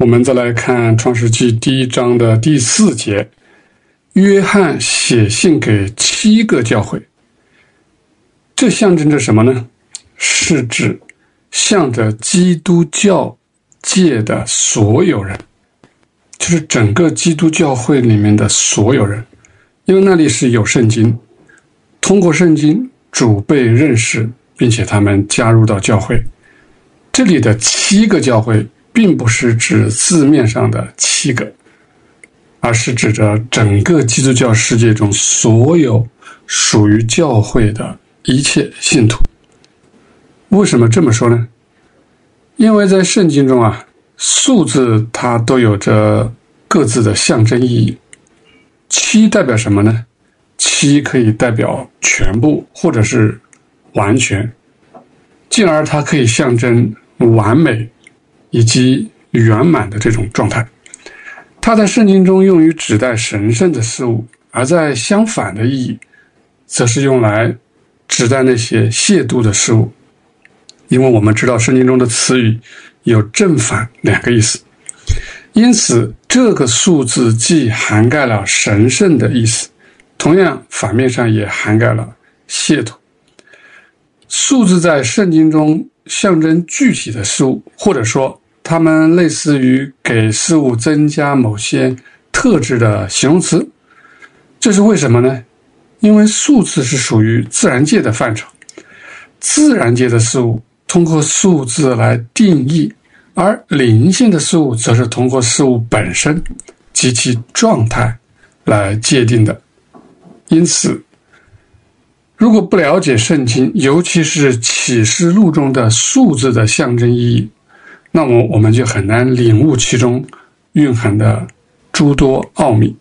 我们再来看创世纪第一章的第四节，约翰写信给七个教会，这象征着什么呢？是指向着基督教界的所有人，就是整个基督教会里面的所有人，因为那里是有圣经，通过圣经主被认识，并且他们加入到教会。这里的七个教会并不是指字面上的七个，而是指着整个基督教世界中所有属于教会的一切信徒。为什么这么说呢？因为在圣经中啊，数字它都有着各自的象征意义。七代表什么呢？七可以代表全部或者是完全，进而它可以象征完美以及圆满的这种状态。它在圣经中用于指代神圣的事物，而在相反的意义则是用来指代那些亵渎的事物。因为我们知道圣经中的词语有正反两个意思，因此这个数字既涵盖了神圣的意思，同样反面上也涵盖了亵渎。数字在圣经中象征具体的事物，或者说它们类似于给事物增加某些特质的形容词。这是为什么呢？因为数字是属于自然界的范畴，自然界的事物通过数字来定义，而灵性的事物则是通过事物本身及其状态来界定的。因此如果不了解圣经，尤其是启示录中的数字的象征意义，那么我们就很难领悟其中蕴含的诸多奥秘。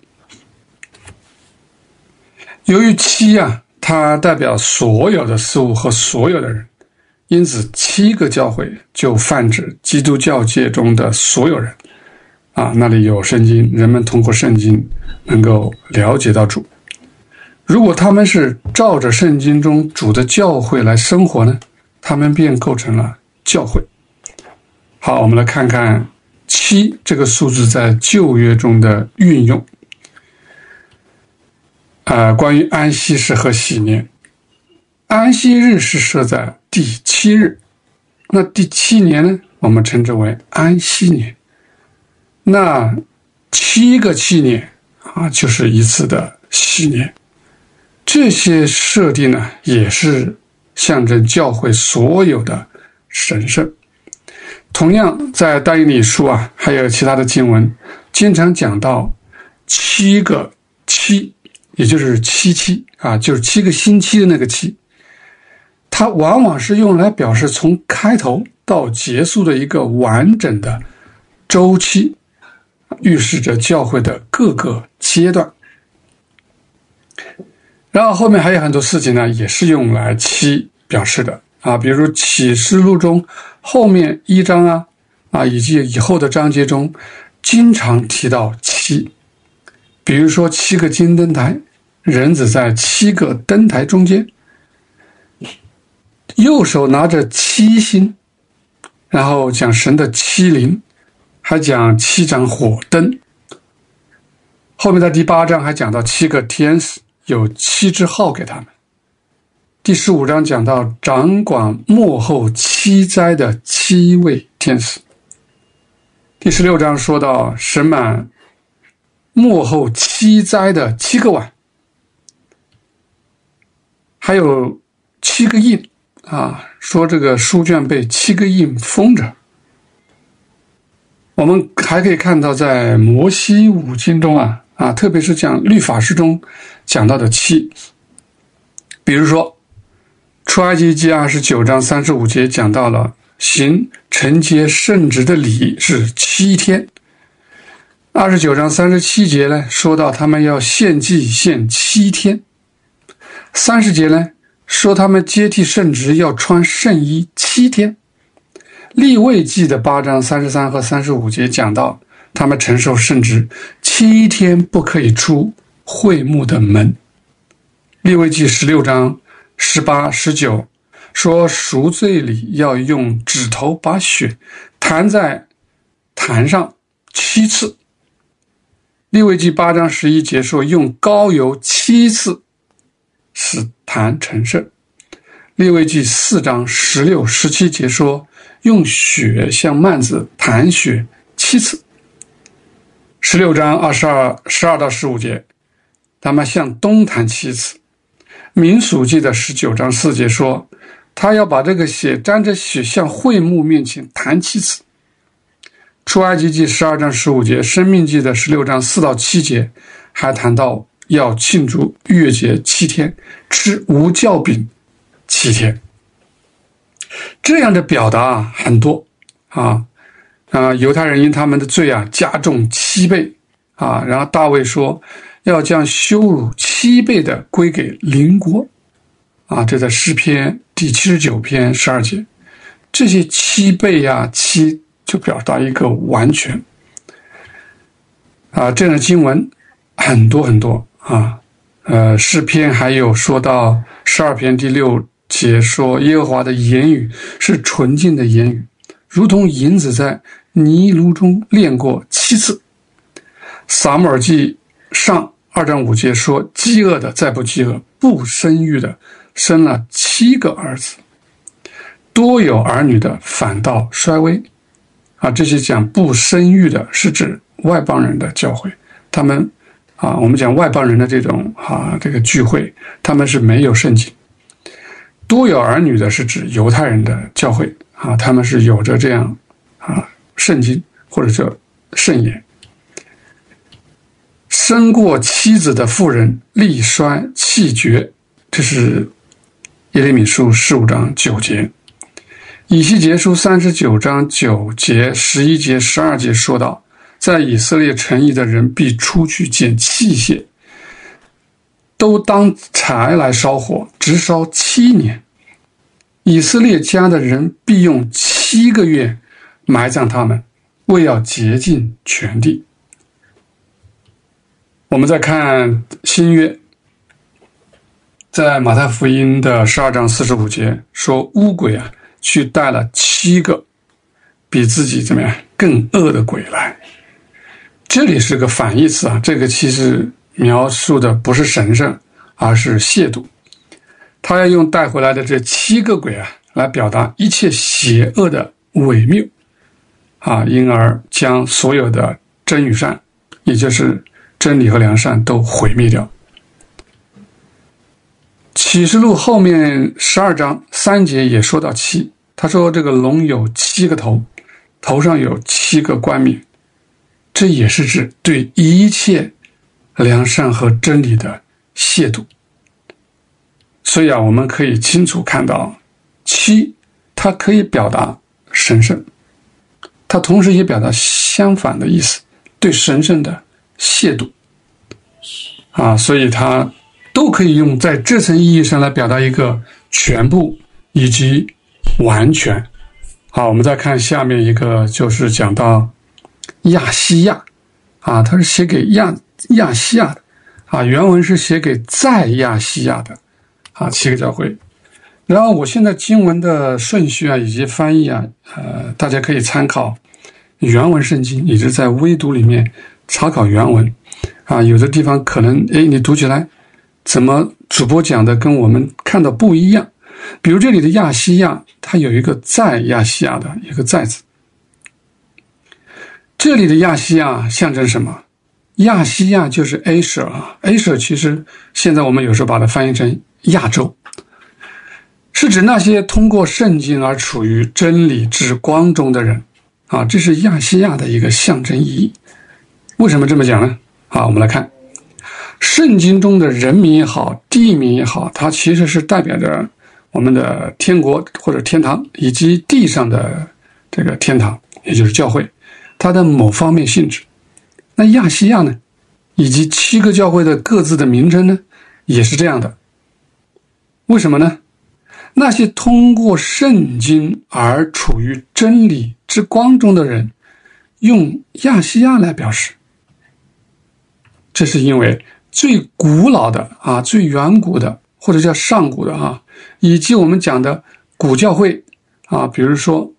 由于七啊，它代表所有的事物和所有的人，因此七个教会就泛指基督教界中的所有人啊，那里有圣经，人们通过圣经能够了解到主。如果他们是照着圣经中主的教会来生活呢，他们便构成了教会。好，我们来看看七这个数字在旧约中的运用。呃，关于安息日和禧年，安息日是设在第七日，那第七年呢，我们称之为安息年。那七个七年啊，就是一次的禧年。这些设定呢，也是象征教会所有的神圣。同样在但以理书啊，还有其他的经文经常讲到七个七，也就是七七啊，就是七个星期的那个七，它往往是用来表示从开头到结束的一个完整的周期，预示着教会的各个阶段。然后后面还有很多事情呢，也是用来七表示的啊，比如启示录中后面一章啊啊以及以后的章节中经常提到七，比如说七个金灯台，人子在七个灯台中间，右手拿着七星，然后讲神的七灵，还讲七盏火灯。后面在第八章还讲到七个天使，有七支号给他们。第十五章讲到掌管末后七灾的七位天使。第十六章说到审满末后七灾的七个碗，还有七个印啊，说这个书卷被七个印封着。我们还可以看到在摩西五经中啊啊，特别是讲律法师中讲到的七，比如说出埃及记二十九章三十五节讲到了行承接圣职的礼是七天。二十九章三十七节呢，说到他们要献祭献七天。三十节呢，说他们接替圣职要穿圣衣七天。利未记的八章三十三和三十五节讲到他们承受圣职七天不可以出会幕的门。利未记十六章十八、十九说赎罪礼要用指头把血弹在坛上七次。利未记八章十一节说用膏油七次使坛成圣。利未记四章十六、十七节说用血向幔子弹血七次。十六章二十二、十二到十五节，他们向东弹七次。民数记的十九章四节说，他要把这个血沾着血向会幕面前弹七次。出埃及记十二章十五节，申命记的十六章四到七节，还谈到要庆祝逾越节七天，吃无酵饼七天。这样的表达啊很多啊啊，犹太人因他们的罪啊加重七倍啊，然后大卫说要将羞辱七倍的归给邻国啊，这在诗篇第七十九篇十二节。这些七倍呀、啊、七就表达一个完全啊，这样的经文很多很多啊。呃，诗篇还有说到十二篇第六节说，耶和华的言语是纯净的言语，如同银子在泥炉中炼过七次。撒母耳记上二章五节说，饥饿的再不饥饿，不生育的生了七个儿子，多有儿女的反倒衰微。啊，这些讲不生育的是指外邦人的教会，他们啊，我们讲外邦人的这种啊这个聚会，他们是没有圣经。多有儿女的是指犹太人的教会啊，他们是有着这样啊圣经或者叫圣言。生过妻子的妇人力衰气绝，这是耶利米书十五章九节。以西结书三十九章九节、十一节、十二节说到，在以色列城邑的人必出去捡器械，都当柴来烧火，直烧七年。以色列家的人必用七个月埋葬他们，为要洁净全地。我们再看新约，在马太福音的十二章四十五节说，污鬼啊去带了七个比自己怎么样更恶的鬼来。这里是个反义词啊，这个其实描述的不是神圣，而是亵渎。他要用带回来的这七个鬼啊来表达一切邪恶的伪谬啊，因而将所有的真与善，也就是真理和良善都毁灭掉。启示录后面十二章三节也说到七，他说这个龙有七个头，头上有七个冠冕，这也是指对一切良善和真理的亵渎。所以啊，我们可以清楚看到，七它可以表达神圣，它同时也表达相反的意思，对神圣的亵渎啊，所以它都可以用在这层意义上来表达一个全部以及完全。好，我们再看下面一个，就是讲到亚细亚啊，它是写给亚亚细亚的啊，原文是写给在亚细亚的啊七个教会。然后我现在经文的顺序啊以及翻译啊，呃，大家可以参考原文圣经，也就是在微读里面查考原文啊，有的地方可能诶你读起来怎么主播讲的跟我们看到不一样。比如这里的亚细亚，它有一个在亚细亚的一个在字，这里的亚细亚象征什么？亚细亚就是 Asia 啊 ，Asia 其实现在我们有时候把它翻译成亚洲，是指那些通过圣经而处于真理之光中的人啊，这是亚细亚的一个象征意义。为什么这么讲呢？好，我们来看圣经中的人民也好，地名也好，它其实是代表着我们的天国或者天堂，以及地上的这个天堂，也就是教会，它的某方面性质。那亚细亚呢，以及七个教会的各自的名称呢，也是这样的。为什么呢？那些通过圣经而处于真理之光中的人，用亚细亚来表示，这是因为最古老的啊，最远古的，或者叫上古的啊，以及我们讲的古教会啊，比如说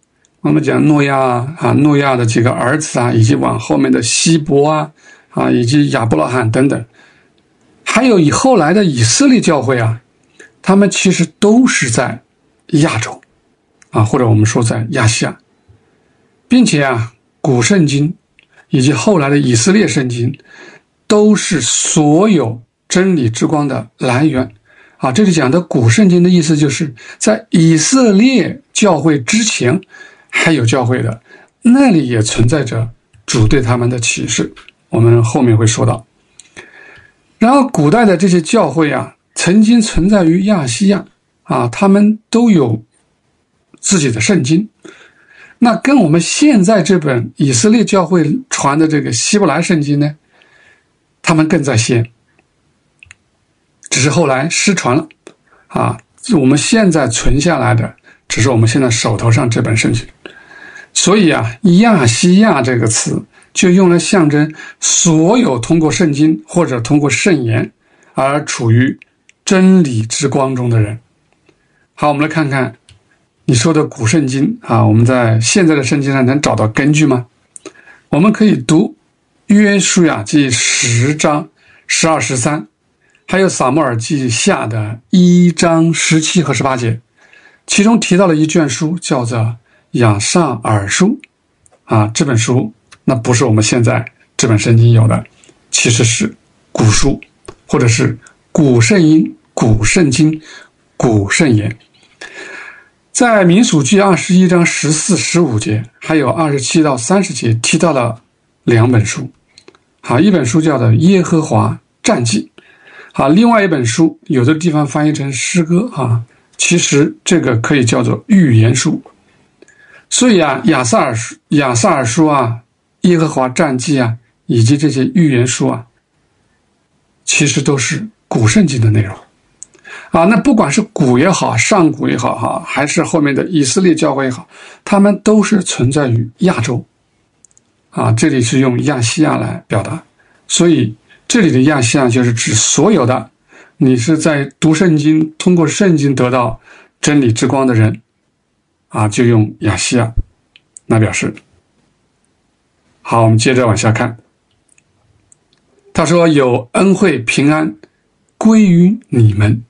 我们讲诺亚啊，诺亚的几个儿子啊，以及往后面的希伯啊啊，以及亚伯拉罕等等，还有以后来的以色列教会啊，他们其实都是在亚洲啊，或者我们说在亚细亚，并且啊，古圣经以及后来的以色列圣经都是所有真理之光的来源啊。这里讲的古圣经的意思就是在以色列教会之前还有教会的，那里也存在着主对他们的启示，我们后面会说到。然后古代的这些教会啊，曾经存在于亚细亚啊，他们都有自己的圣经。那跟我们现在这本以色列教会传的这个希伯来圣经呢，他们更在先，只是后来失传了啊。我们现在存下来的只是我们现在手头上这本圣经。所以啊，亚细亚这个词就用来象征所有通过圣经或者通过圣言而处于真理之光中的人。好，我们来看看你说的古圣经啊，我们在现在的圣经上能找到根据吗？我们可以读约书亚记十章十二十三，还有撒母耳记下的一章十七和十八节，其中提到了一卷书叫做亚萨尔书啊，这本书那不是我们现在这本圣经有的，其实是古书，或者是古圣音、古圣经、古圣言。在民数记二十一章十四、十五节，还有二十七到三十节提到了两本书。好，一本书叫做耶和华战记。好，另外一本书有的地方翻译成诗歌啊，其实这个可以叫做预言书。所以啊，亚萨尔书、亚萨尔书啊、耶和华战记啊，以及这些预言书啊，其实都是古圣经的内容啊。那不管是古也好，上古也好哈，还是后面的以色列教会也好，他们都是存在于亚洲啊。这里是用亚细亚来表达，所以这里的亚细亚就是指所有的你是在读圣经、通过圣经得到真理之光的人啊，就用亚细亚来表示。好，我们接着往下看。他说有恩惠平安归于你们，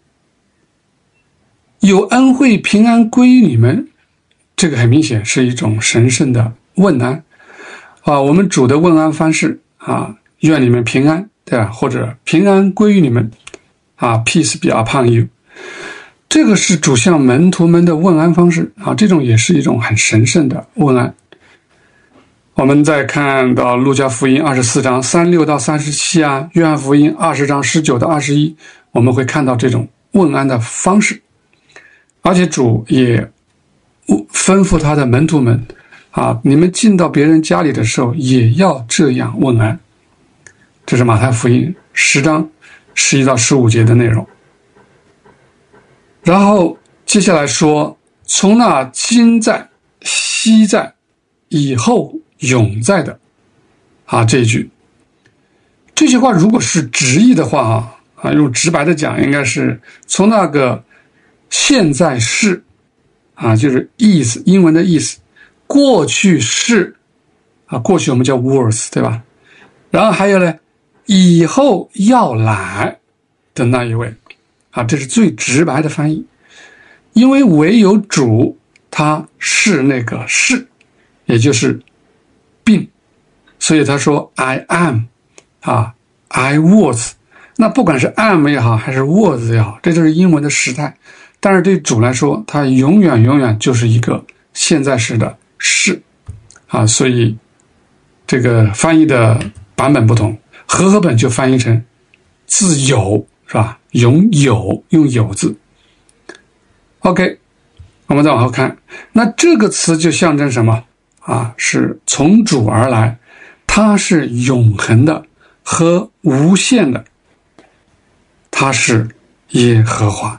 有恩惠平安归于你们，这个很明显是一种神圣的问安啊。我们主的问安方式啊，愿你们平安，对吧？或者平安归于你们啊 ，peace be upon you。这个是主向门徒们的问安方式啊，这种也是一种很神圣的问安。我们再看到路加福音二十四章三十六到三十七啊，约翰福音二十章十九到二十一，我们会看到这种问安的方式。而且主也吩咐他的门徒们啊，你们进到别人家里的时候也要这样问安。这是马太福音十章十一到十五节的内容。然后接下来说，从那今在、昔在、以后永在的啊，这一句，这句话如果是直译的话啊，啊，用直白的讲，应该是从那个现在式啊，就是意思，英文的意思，过去式啊，过去我们叫 was 对吧？然后还有呢，以后要来的那一位啊，这是最直白的翻译，因为唯有主他是那个是，也就是并，所以他说 I am 啊 I was， 那不管是 am 也好还是 was 也好，这就是英文的时态，但是对主来说，他永远永远就是一个现在时的是啊，所以这个翻译的版本不同，和合本就翻译成自有，是吧？拥有，用有字。OK， 我们再往后看，那这个词就象征什么啊？是从主而来，它是永恒的和无限的，它是耶和华。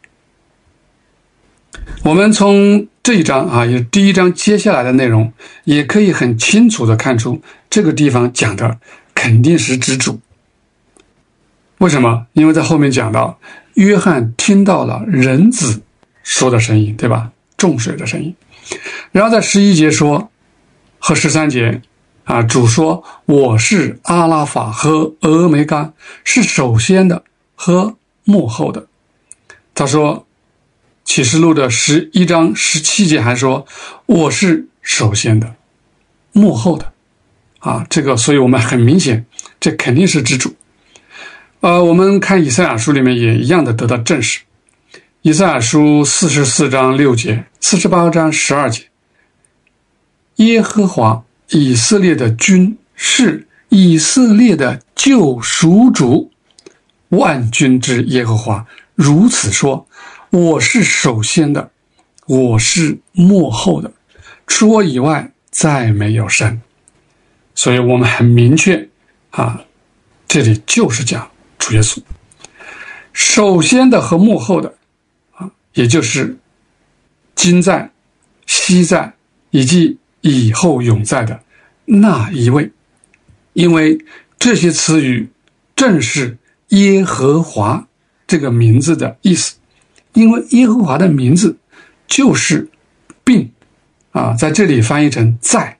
我们从这一章啊，也第一章接下来的内容，也可以很清楚的看出，这个地方讲的肯定是指主。为什么？因为在后面讲到，约翰听到了人子说的声音，对吧？众水的声音。 然后在十一节说和十三节啊，主说我是阿拉法和俄梅嘎，是首先的和末后的。他说启示录的十一章十七节还说我是首先的末后的啊，这个所以我们很明显这肯定是指主。呃，我们看以赛亚书里面也一样的得到证实。以赛亚书四十四章六节，四十八章十二节，耶和华以色列的君是以色列的救赎主，万军之耶和华如此说，我是首先的，我是末后的，除我以外再没有神。所以我们很明确啊，这里就是讲主耶稣首先的和末后的啊，也就是今在、昔在以及以后永在的那一位。因为这些词语正是耶和华这个名字的意思，因为耶和华的名字就是并啊，在这里翻译成在、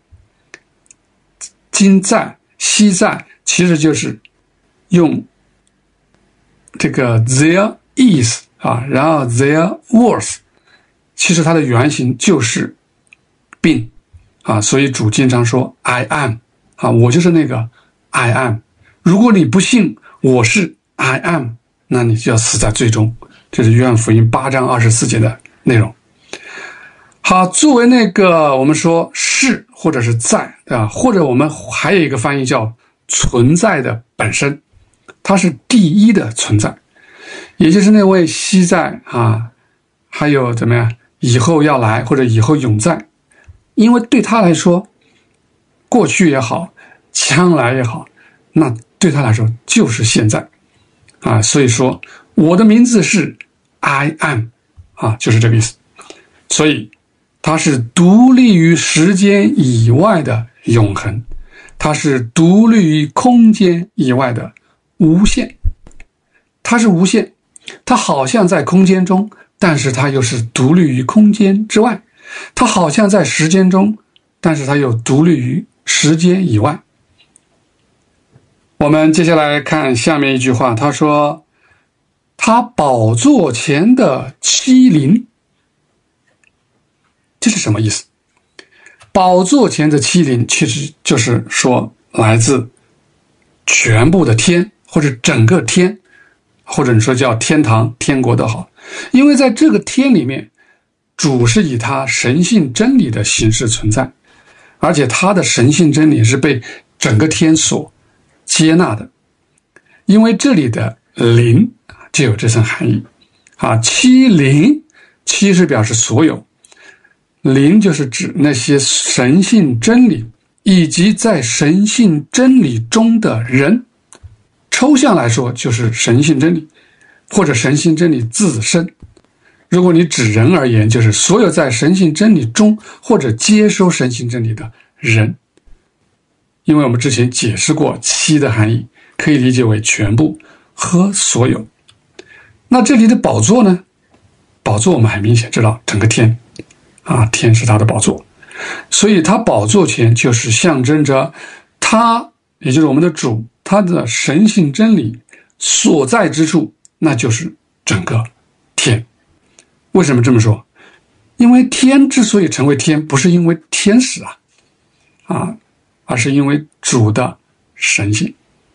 今在、昔在，其实就是用这个 their is 啊，然后 their was， 其实它的原型就是并啊，所以主经常说 I am 啊，我就是那个 I am。如果你不信我是 I am， 那你就要死在罪中。这是约翰福音八章二十四节的内容。好，作为那个我们说是或者是在啊，或者我们还有一个翻译叫存在的本身，它是第一的存在，也就是那位昔在啊，还有怎么样以后要来或者以后永在。因为对他来说，过去也好，将来也好，那对他来说就是现在啊。所以说我的名字是 I am 啊，就是这个意思。所以它是独立于时间以外的永恒，它是独立于空间以外的无限。它是无限，它好像在空间中，但是它又是独立于空间之外。它好像在时间中，但是它又独立于时间以外。我们接下来看下面一句话，他说他宝座前的七灵，这是什么意思？宝座前的七灵其实就是说来自全部的天，或者整个天，或者你说叫天堂天国都好。因为在这个天里面，主是以他神性真理的形式存在，而且他的神性真理是被整个天所接纳的。因为这里的灵就有这层含义啊，七灵，七是表示所有，灵就是指那些神性真理以及在神性真理中的人。抽象来说就是神性真理或者神性真理自身。如果你指人而言，就是所有在神性真理中或者接收神性真理的人。因为我们之前解释过七的含义，可以理解为全部和所有。那这里的宝座呢？宝座我们很明显知道整个天啊，天是他的宝座，所以他宝座前就是象征着他，也就是我们的主，他的神性真理所在之处，那就是整个天。为什么这么说？因为天之所以成为天，不是因为天使啊，啊，而是因为主的神性。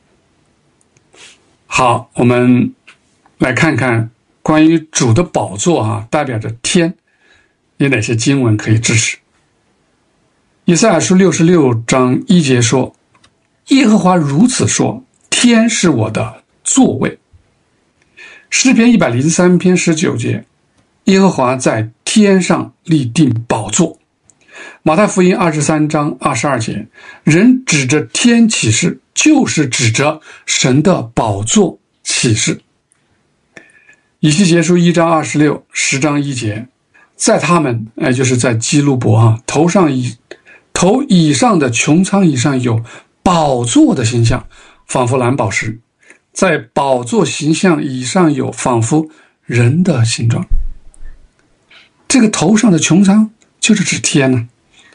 好，我们来看看关于主的宝座啊，代表着天，有哪些经文可以支持？以赛亚书六十六章一节说：“耶和华如此说，天是我的座位。”诗篇一百零三篇十九节。耶和华在天上立定宝座。马太福音二十三章二十二节，人指着天起誓，就是指着神的宝座起誓。以西结书一章二十六，十章一节，在他们，哎，就是在基路伯啊头上以头以上的穹苍以上有宝座的形象，仿佛蓝宝石，在宝座形象以上有仿佛人的形状。这个头上的穹苍就是指天呢。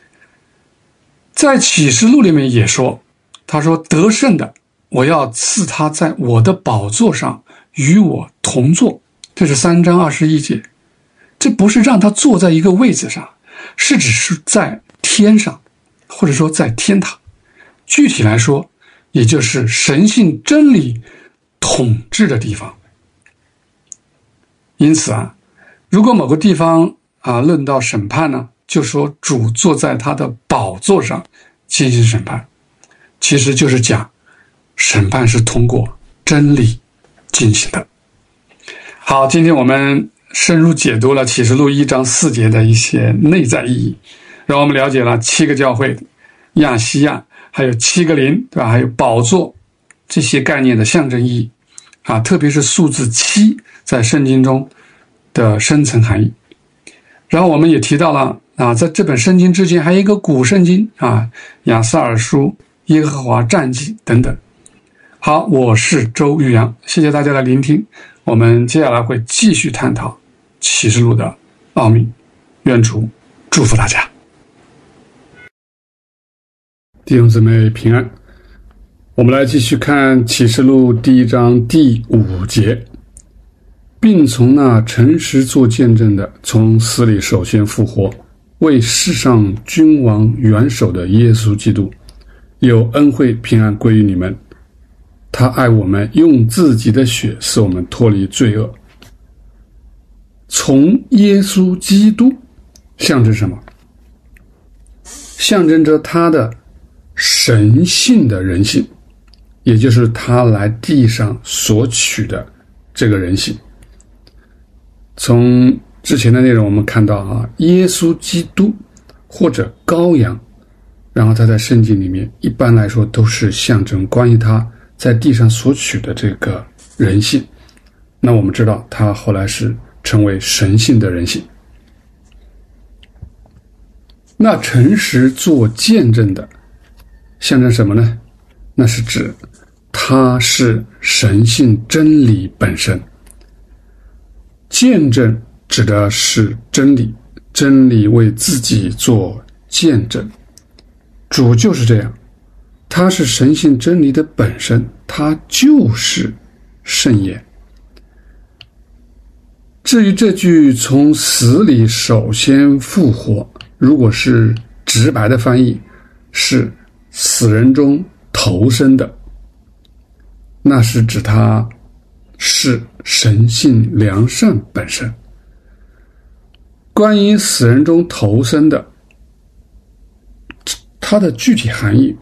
在启示录里面也说，他说得胜的，我要赐他在我的宝座上与我同坐，这是三章二十一节。这不是让他坐在一个位子上，是指是在天上，或者说在天堂。具体来说，也就是神性真理统治的地方。因此啊，如果某个地方啊论到审判呢，就说主坐在他的宝座上进行审判，其实就是讲审判是通过真理进行的。好，今天我们深入解读了启示录一章四节的一些内在意义，让我们了解了七个教会，亚细亚，还有七个灵，对吧？还有宝座这些概念的象征意义啊，特别是数字七在圣经中的深层含义。然后我们也提到了啊，在这本圣经之前还有一个古圣经啊，亚萨尔书、耶和华战记等等。好，我是周玉阳，谢谢大家的聆听。我们接下来会继续探讨启示录的奥秘，愿主祝福大家。弟兄姊妹平安，我们来继续看启示录第一章第五节，并从那诚实做见证的从死里首先复活，为世上君王元首的耶稣基督，有恩惠平安归于你们。他爱我们，用自己的血使我们脱离罪恶。从耶稣基督象征什么？象征着他的神性的人性，也就是他来地上所取的这个人性。从之前的内容我们看到啊，耶稣基督或者羔羊，然后他在圣经里面一般来说都是象征关于他在地上所取的这个人性。那我们知道他后来是成为神性的人性。那诚实做见证的象征什么呢？那是指他是神性真理本身。见证指的是真理，真理为自己做见证。主就是这样，他是神性真理的本身，他就是圣言。至于这句从死里首先复活，如果是直白的翻译，是死人中头生的，那是指他是神性良善本身。关于死人中头生的，它的具体含义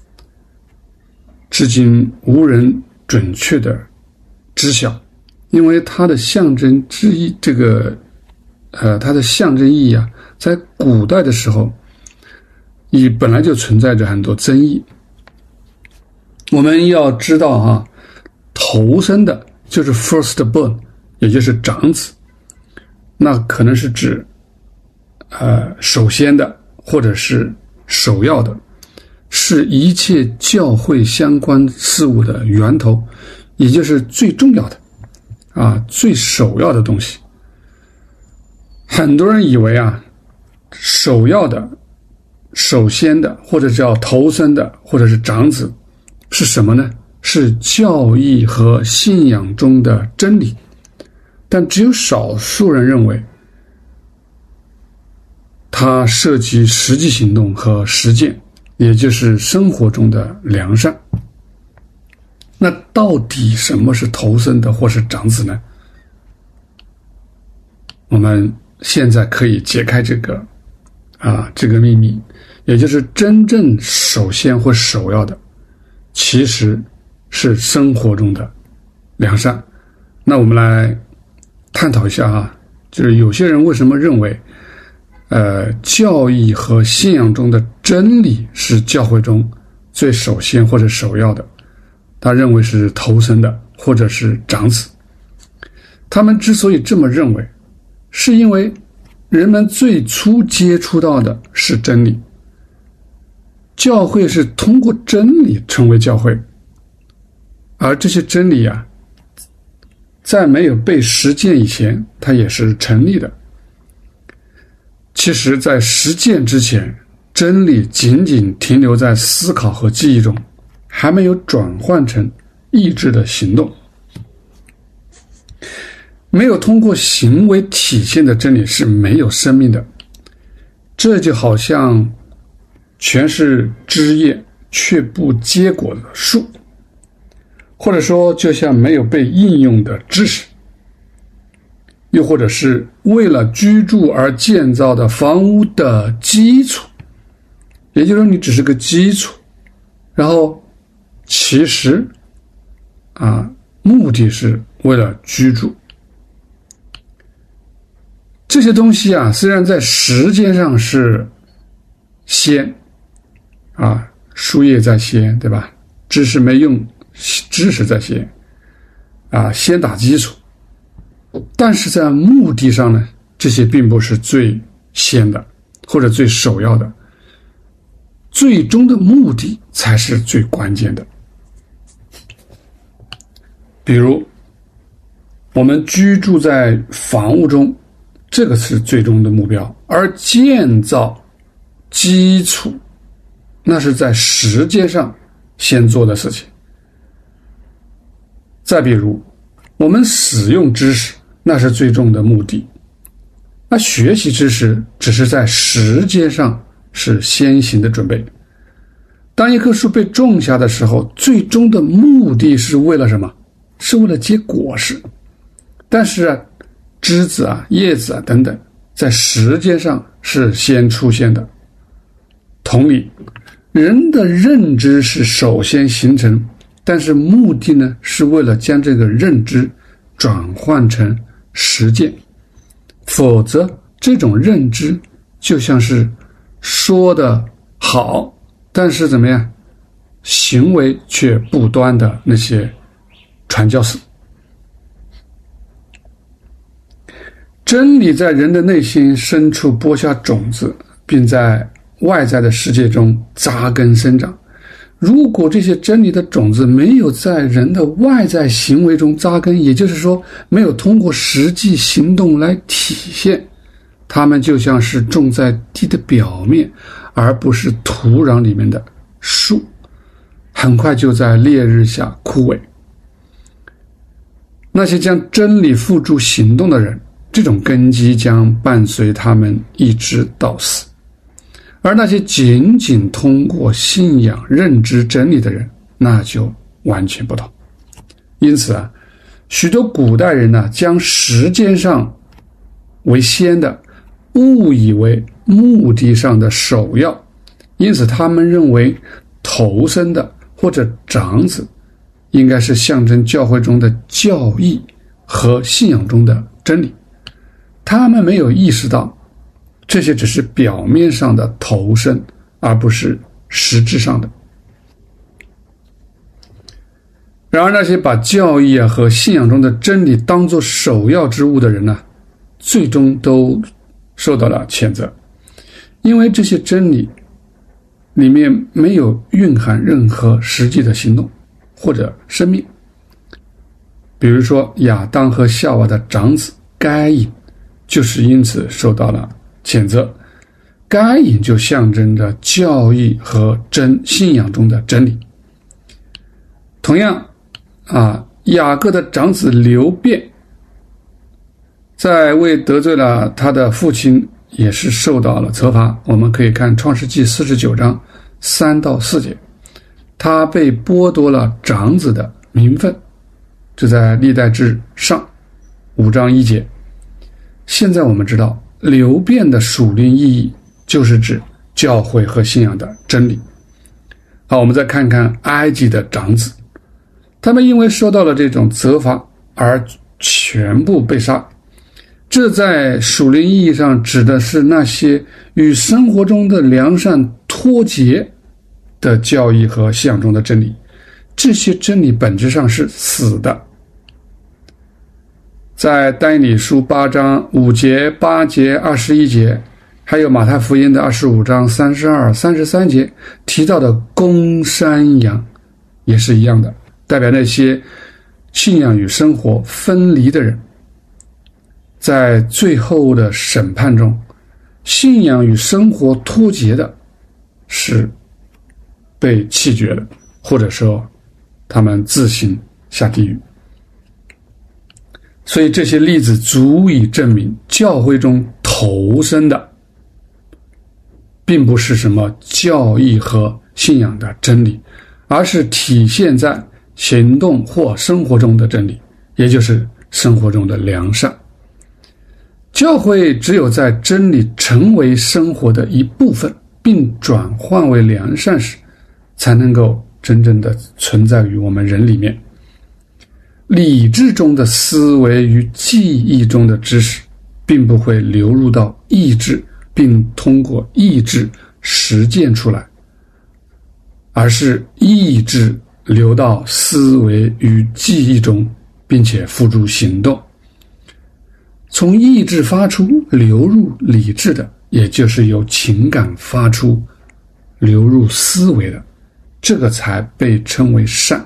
至今无人准确的知晓，因为它的象征之意，这个呃，它的象征意义啊，在古代的时候也本来就存在着很多争议。我们要知道啊，头生的就是 firstborn， 也就是长子，那可能是指呃首先的，或者是首要的，是一切教会相关事物的源头，也就是最重要的啊，最首要的东西。很多人以为啊，首要的、首先的，或者叫头生的，或者是长子，是什么呢？是教义和信仰中的真理。但只有少数人认为它涉及实际行动和实践，也就是生活中的良善。那到底什么是头生的或是长子呢？我们现在可以解开这个啊这个秘密，也就是真正首先或首要的其实是生活中的良善。那我们来探讨一下啊，就是有些人为什么认为呃，教义和信仰中的真理是教会中最首先或者首要的，他认为是头生的或者是长子。他们之所以这么认为，是因为人们最初接触到的是真理，教会是通过真理成为教会，而这些真理啊，在没有被实践以前，它也是成立的。 其实在实践之前，真理仅仅停留在思考和记忆中，还没有转换成意志的行动。没有通过行为体现的真理是没有生命的。这就好像全是枝叶却不结果的树，或者说就像没有被应用的知识，又或者是为了居住而建造的房屋的基础。也就是说你只是个基础，然后其实啊，目的是为了居住。这些东西啊，虽然在时间上是先啊，树叶在先，对吧？知识没用，知识在先啊，先打基础。但是在目的上呢，这些并不是最先的，或者最首要的。最终的目的才是最关键的。比如，我们居住在房屋中，这个是最终的目标，而建造基础，那是在时间上先做的事情。再比如，我们使用知识，那是最终的目的，那学习知识只是在时间上是先行的准备。当一棵树被种下的时候，最终的目的是为了什么？是为了结果实。但是啊，枝子啊、叶子啊等等，在时间上是先出现的。同理，人的认知是首先形成，但是目的呢，是为了将这个认知转换成实践。否则，这种认知就像是说的好，但是怎么样，行为却不端的那些传教士。真理在人的内心深处播下种子，并在外在的世界中扎根生长。如果这些真理的种子没有在人的外在行为中扎根，也就是说没有通过实际行动来体现，它们就像是种在地的表面而不是土壤里面的树，很快就在烈日下枯萎。那些将真理付诸行动的人，这种根基将伴随他们一直到死。而那些仅仅通过信仰认知真理的人，那就完全不同。因此啊，许多古代人呢，将时间上为先的误以为目的上的首要，因此他们认为头生的或者长子应该是象征教会中的教义和信仰中的真理。他们没有意识到这些只是表面上的投身，而不是实质上的。然而那些把教义啊和信仰中的真理当作首要之物的人呢，最终都受到了谴责，因为这些真理里面没有蕴含任何实际的行动或者生命。比如说亚当和夏娃的长子该隐就是因此受到了谴责。该隐就象征着教义和真信仰中的真理。同样啊，雅各的长子流辩在为得罪了他的父亲也是受到了责罚。我们可以看创世纪四十九章三到四节，他被剥夺了长子的名分，这在历代志上五章一节。现在我们知道流辩的属灵意义就是指教会和信仰的真理。好，我们再看看埃及的长子，他们因为受到了这种责罚而全部被杀。这在属灵意义上指的是那些与生活中的良善脱节的教义和信仰中的真理，这些真理本质上是死的。在但以理书八章五节、八节、二十一节，还有马太福音的二十五章三十二、三十三节提到的公山羊也是一样的，代表那些信仰与生活分离的人。在最后的审判中， 信仰与生活脱节的是被弃绝的，或者说他们自行下地狱。所以这些例子足以证明，教会中投身的并不是什么教义和信仰的真理，而是体现在行动或生活中的真理，也就是生活中的良善。教会只有在真理成为生活的一部分，并转换为良善时，才能够真正的存在于我们人里面。理智中的思维与记忆中的知识并不会流入到意志，并通过意志实践出来，而是意志流到思维与记忆中，并且付诸行动。从意志发出流入理智的，也就是由情感发出流入思维的，这个才被称为善，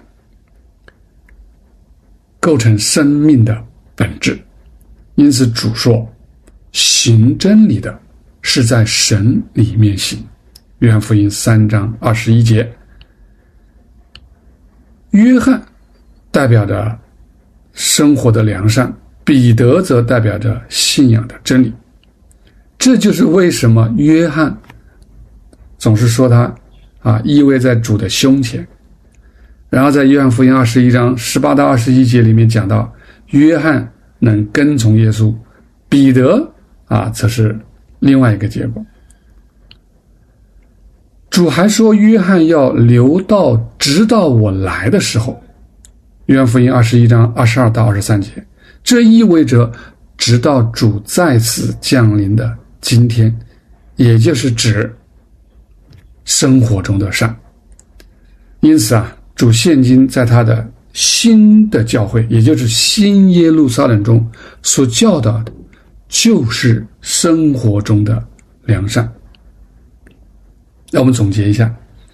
构成生命的本质。因此主说，行真理的是在神里面行。约翰福音三章二十一节。约翰代表着生活的良善，彼得则代表着信仰的真理。这就是为什么约翰总是说他啊依偎在主的胸前。然后在约翰福音二十一章十八到二十一节里面讲到，约翰能跟从耶稣，彼得啊则是另外一个结果。主还说约翰要留到直到我来的时候。约翰福音二十一章二十二到二十三节，这意味着直到主再次降临的今天，也就是指生活中的善。因此啊，主现今在他的新的教会，也就是新耶路撒冷中所教导的，就是生活中的良善。那我们总结一下，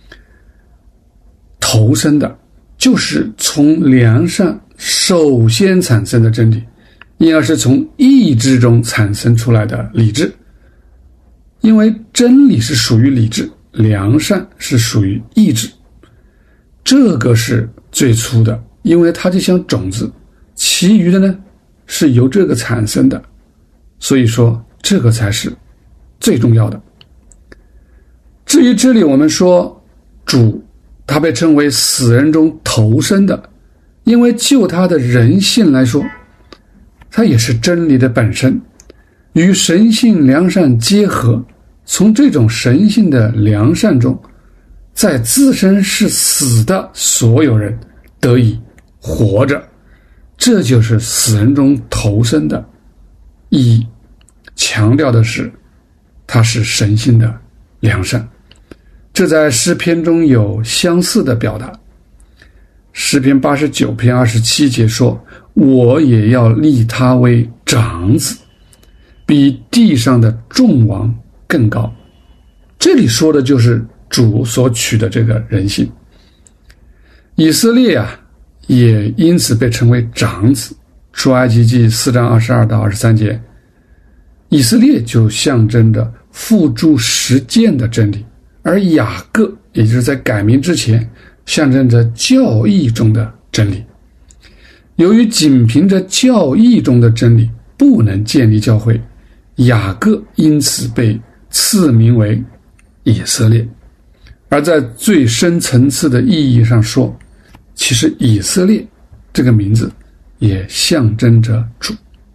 投身的就是从良善首先产生的真理，因而是从意志中产生出来的理智。因为真理是属于理智，良善是属于意志，这个是最初的，因为它就像种子，其余的呢是由这个产生的，所以说这个才是最重要的。至于这里我们说主他被称为死人中投生的，因为就他的人性来说，他也是真理的本身，与神性良善结合，从这种神性的良善中，在自身是死的所有人得以活着，这就是死人中投生的意义。强调的是他是神性的良善，这在诗篇中有相似的表达。诗篇八十九篇二十七节说，我也要立他为长子，比地上的众王更高。这里说的就是主所取的这个人性。以色列啊，也因此被称为长子。出埃及记四章二十二到二十三节，以色列就象征着付诸实践的真理，而雅各也就是在改名之前象征着教义中的真理。由于仅凭着教义中的真理不能建立教会，雅各因此被赐名为以色列。而在最深层次的意义上说，其实以色列这个名字也象征着主。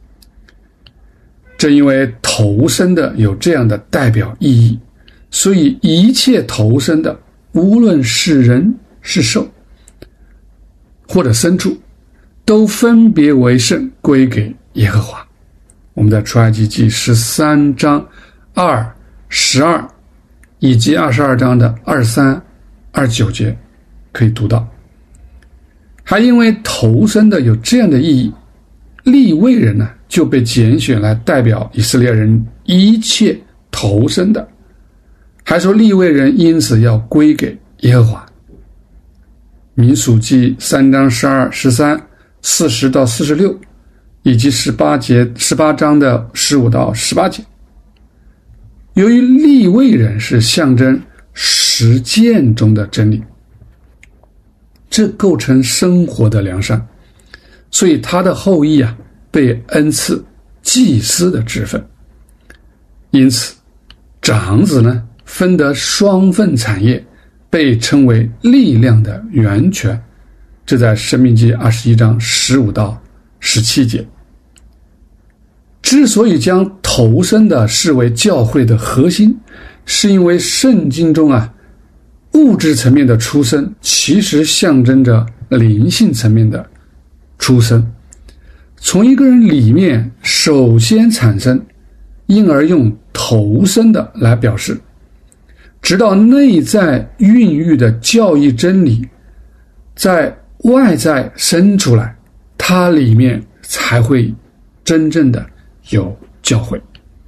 正因为投生的有这样的代表意义，所以一切投生的，无论是人是兽或者牲畜，都分别为圣，归给耶和华。我们在出埃及记十三章二十二以及二十二章的二三二九节可以读到。还因为投生的有这样的意义，利未人呢就被拣选来代表以色列人一切投生的，还说利未人因此要归给耶和华。民数记三章十二、十三、四十到四十六，以及十八节十八章的十五到十八节， 由于利未人是象征实践中的真理，这构成生活的良善，所以他的后裔啊被恩赐祭司的职分。因此长子呢分得双份产业，被称为力量的源泉，这在申命记二十一章十五到十七节。之所以将头生的视为教会的核心，是因为圣经中啊物质层面的出生其实象征着灵性层面的出生，从一个人里面首先产生，因而用头生的来表示，直到内在孕育的教义真理在外在生出来，它里面才会真正的有教会。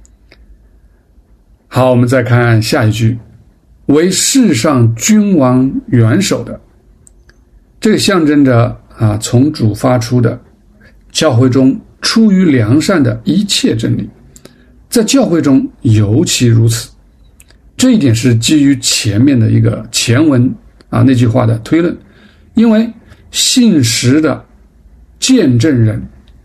好，我们再看下一句，为世上君王元首的，这个象征着啊从主发出的教会中出于良善的一切真理，在教会中尤其如此。这一点是基于前面的一个前文啊那句话的推论，因为信实的见证人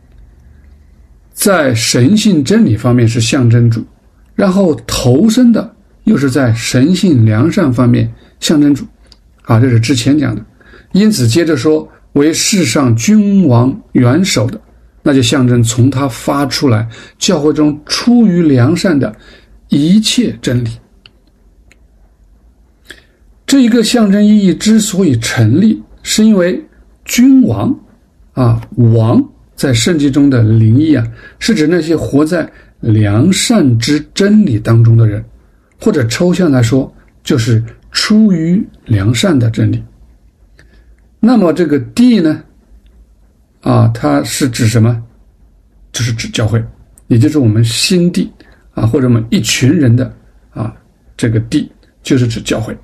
在神性真理方面是象征主，然后头生的又是在神性良善方面象征主啊，这是之前讲的。因此接着说为世上君王元首的，那就象征从他发出来教会中出于良善的一切真理。这一个象征意义之所以成立，是因为君王啊王在圣经中的灵意啊，是指那些活在良善之真理当中的人，或者抽象来说就是出于良善的真理。那么这个地呢啊，它是指什么？就是指教会，也就是我们心地啊，或者我们一群人的啊这个地，就是指教会。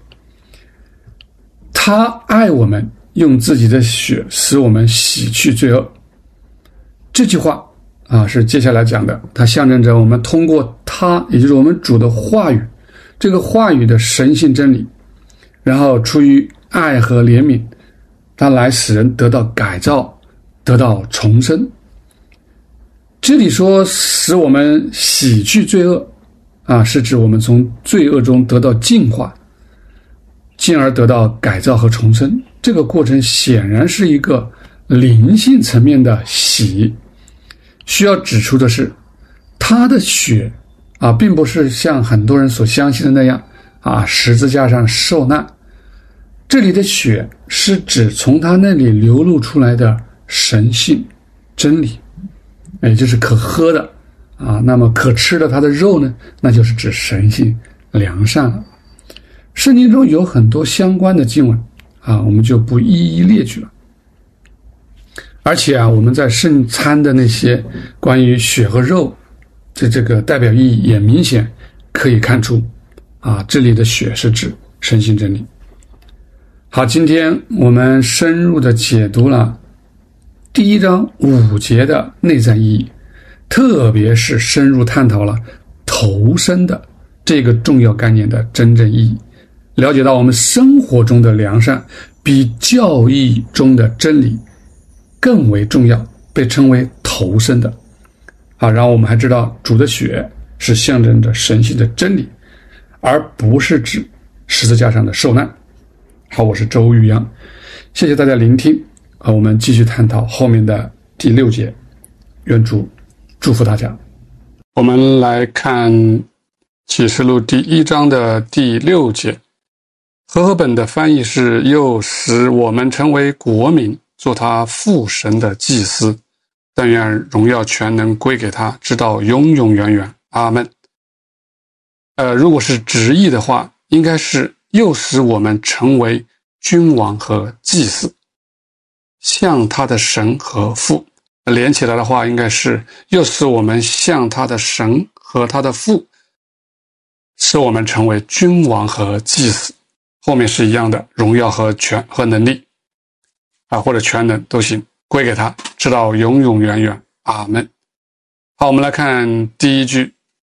他爱我们，用自己的血使我们洗去罪恶。这句话啊是接下来讲的，它象征着我们通过他，也就是我们主的话语，这个话语的神性真理，然后出于爱和怜悯，它来使人得到改造，得到重生。这里说使我们洗去罪恶啊，是指我们从罪恶中得到净化，进而得到改造和重生。这个过程显然是一个灵性层面的洗。需要指出的是，他的血啊，并不是像很多人所相信的那样啊，十字架上受难。这里的血是指从他那里流露出来的神性真理，也就是可喝的啊，那么可吃的他的肉呢，那就是指神性良善了。圣经中有很多相关的经文啊，我们就不一一列举了。而且啊，我们在圣餐的那些关于血和肉的这个代表意义也明显可以看出啊，这里的血是指神性真理。好，今天我们深入的解读了第一章五节的内在意义，特别是深入探讨了头生的这个重要概念的真正意义，了解到我们生活中的良善比教义中的真理更为重要，被称为头生的啊。然后我们还知道主的血是象征着神性的真理，而不是指十字架上的受难。好，我是周玉阳，谢谢大家聆听啊，我们继续探讨后面的第六节，愿主祝福大家。我们来看启示录第一章的第六节，和合本的翻译是又使我们成为国民，做他父神的祭司，但愿荣耀全能归给他，直到永永远远。阿们。呃，如果是直译的话，应该是又使我们成为君王和祭司，像他的神和父。连起来的话，应该是又使我们像他的神和他的父，使我们成为君王和祭司。后面是一样的，荣耀和权和能力啊，或者全能都行，归给他，直到永永远远。阿们。好，我们来看第一句，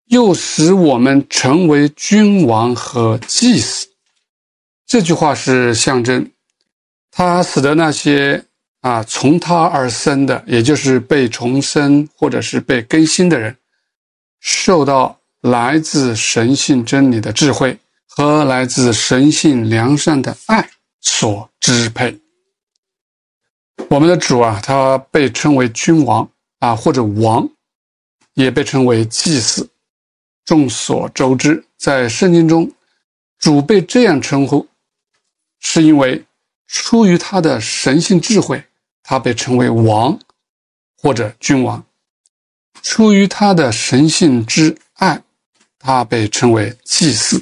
又使我们成为君王和祭司。这句话是象征，他使得那些啊从他而生的，也就是被重生或者是被更新的人，受到来自神性真理的智慧和来自神性良善的爱所支配。我们的主啊，他被称为君王啊，或者王，也被称为祭司。众所周知，在圣经中，主被这样称呼，是因为出于他的神性智慧，他被称为王或者君王；出于他的神性之爱，他被称为祭司。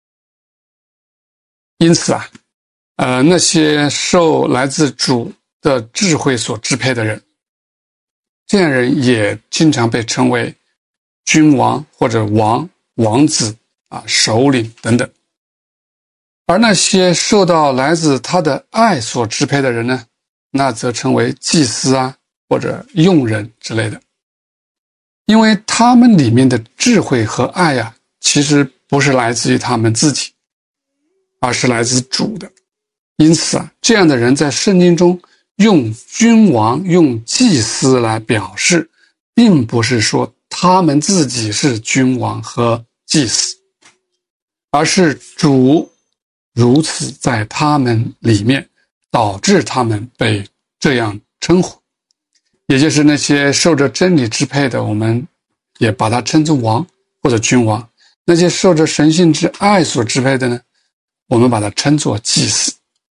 因此啊，呃，那些受来自主的智慧所支配的人，这样人也经常被称为君王或者王、王子啊、首领等等。而那些受到来自他的爱所支配的人呢，那则称为祭司啊，或者用人之类的。因为他们里面的智慧和爱啊，其实不是来自于他们自己，而是来自主的。因此啊，这样的人在圣经中用君王、用祭司来表示，并不是说他们自己是君王和祭司，而是主如此在他们里面，导致他们被这样称呼。也就是那些受着真理支配的，我们也把它称作王或者君王；那些受着神性之爱所支配的呢，我们把它称作祭司。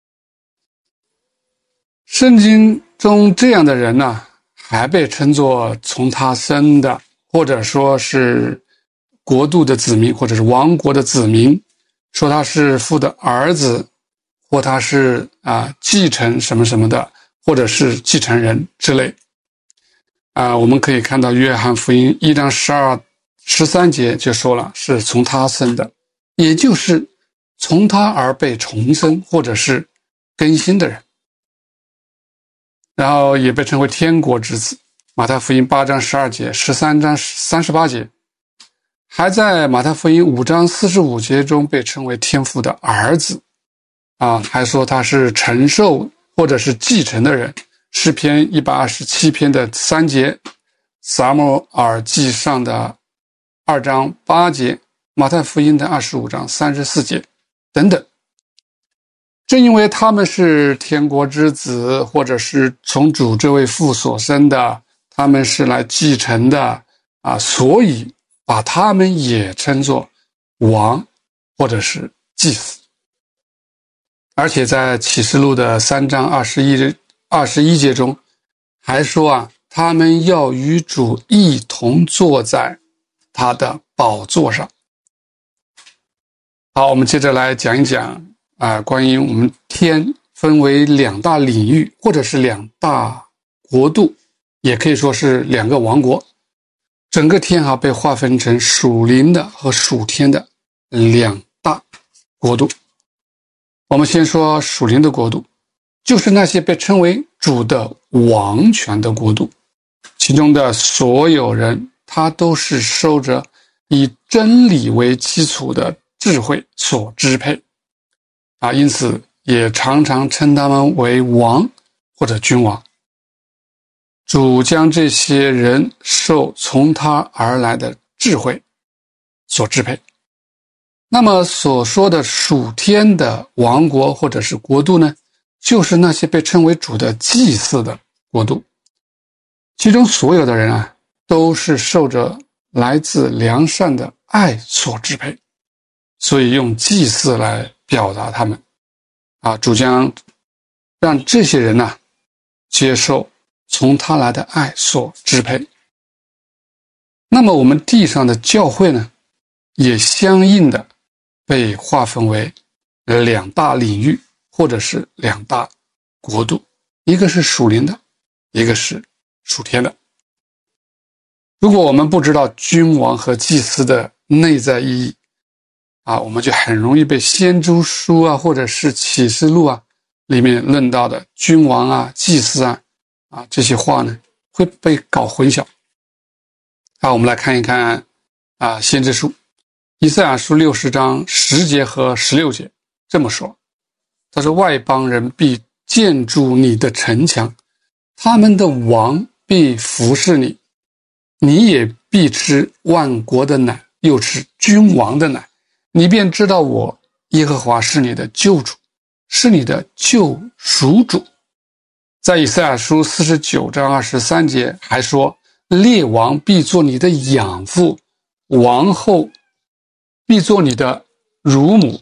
圣经中这样的人呢，还被称作从他生的，或者说是国度的子民，或者是王国的子民，说他是父的儿子，或他是啊继承什么什么的，或者是继承人之类。啊，我们可以看到约翰福音一章十二、十三节就说了，是从他生的，也就是从他而被重生或者是更新的人。然后也被称为天国之子，马太福音八章十二节、十三章三十八节，还在马太福音五章四十五节中被称为天父的儿子，啊，还说他是承受或者是继承的人。诗篇一百二十七篇的三节，撒母耳记上的二章八节，马太福音的二十五章三十四节等等。正因为他们是天国之子，或者是从主这位父所生的，他们是来继承的啊，所以把他们也称作王或者是祭司。而且在启示录的三章二十一二十一节中还说啊，他们要与主一同坐在他的宝座上。好，我们接着来讲一讲啊、呃，关于我们天分为两大领域，或者是两大国度，也可以说是两个王国。整个天哈被划分成属灵的和属天的两大国度。我们先说属灵的国度，就是那些被称为主的王权的国度，其中的所有人，他都是受着以真理为基础的智慧所支配啊，因此也常常称他们为王或者君王。主将这些人受从他而来的智慧所支配。那么所说的属天的王国或者是国度呢，就是那些被称为主的祭祀的国度，其中所有的人啊，都是受着来自良善的爱所支配，所以用祭祀来表达他们啊，主将让这些人呢、啊、接受从他来的爱所支配。那么我们地上的教会呢，也相应的被划分为两大领域或者是两大国度，一个是属灵的，一个是属天的。如果我们不知道君王和祭司的内在意义啊，我们就很容易被先知书啊或者是启示录啊里面论到的君王啊、祭司啊啊这些话呢会被搞混淆。啊，我们来看一看啊先知书，以赛亚书六十章十节和十六节这么说，他说外邦人必建筑你的城墙，他们的王必服侍你，你也必吃万国的奶，又吃君王的奶，你便知道我耶和华是你的救主，是你的救赎主。在以赛亚书四十九章二十三节还说，列王必做你的养父，王后必做你的乳母。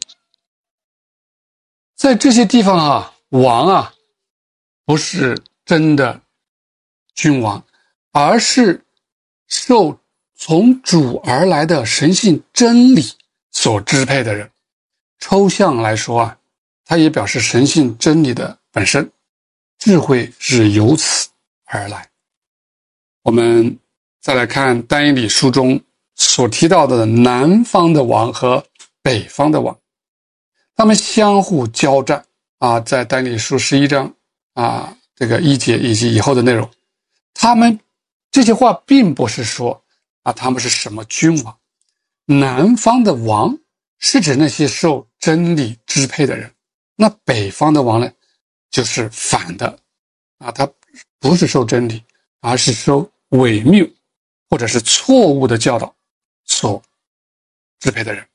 在这些地方啊，王啊不是真的君王，而是受从主而来的神性真理所支配的人。抽象来说啊，它也表示神性真理的本身，智慧是由此而来。我们再来看但以理书中所提到的南方的王和北方的王，他们相互交战啊，在但以理书十一章啊这个一节以及以后的内容，他们这些话并不是说啊他们是什么君王，南方的王是指那些受真理支配的人，那北方的王呢就是反的啊，他不是受真理，而是受伪谬或者是错误的教导所支配的人。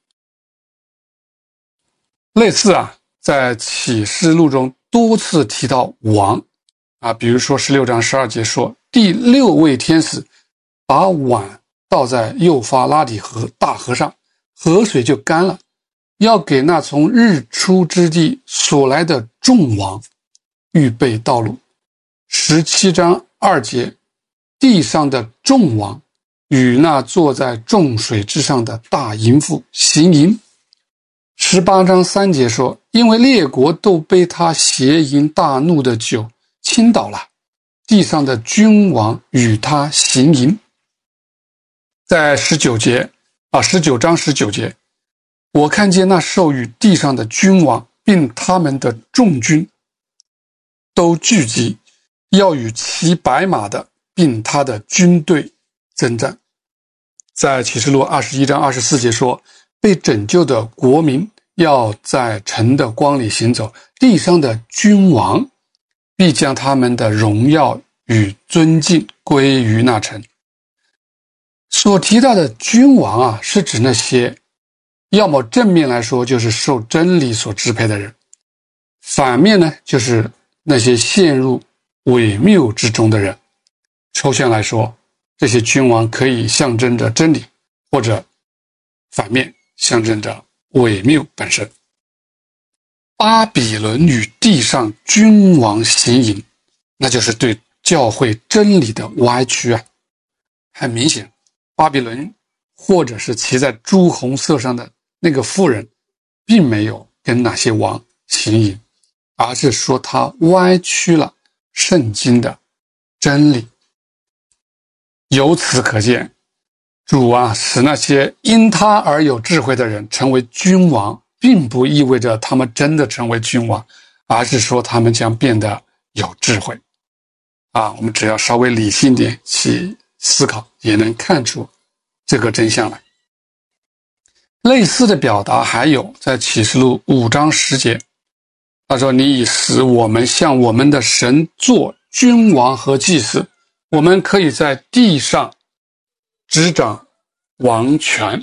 类似啊，在启示录中多次提到王啊，比如说十六章十二节说，第六位天使把碗倒在幼发拉底河大河上，河水就干了，要给那从日出之地所来的众王预备道路。十七章二节，地上的众王与那坐在众水之上的大淫妇行淫。十八章三节说，因为列国都被他邪淫大怒的酒倾倒了，地上的君王与他行淫。在十九节啊，十九章十九节，我看见那授予地上的君王并他们的众军都聚集，要与骑白马的并他的军队征战。在启示录二十一章二十四节说，被拯救的国民要在城的光里行走，地上的君王必将他们的荣耀与尊敬归于那城。所提到的君王啊，是指那些要么正面来说就是受真理所支配的人，反面呢就是那些陷入伪谬之中的人。抽象来说，这些君王可以象征着真理，或者反面象征着伪谬本身。巴比伦与地上君王行淫，那就是对教会真理的歪曲啊。很明显，巴比伦或者是骑在朱红色上的那个妇人并没有跟那些王行淫，而是说他歪曲了圣经的真理。由此可见，主啊使那些因他而有智慧的人成为君王，并不意味着他们真的成为君王，而是说他们将变得有智慧啊。我们只要稍微理性点去思考，也能看出这个真相来。类似的表达还有在启示录五章十节，他说，你已使我们向我们的神做君王和祭司，我们可以在地上执掌王权。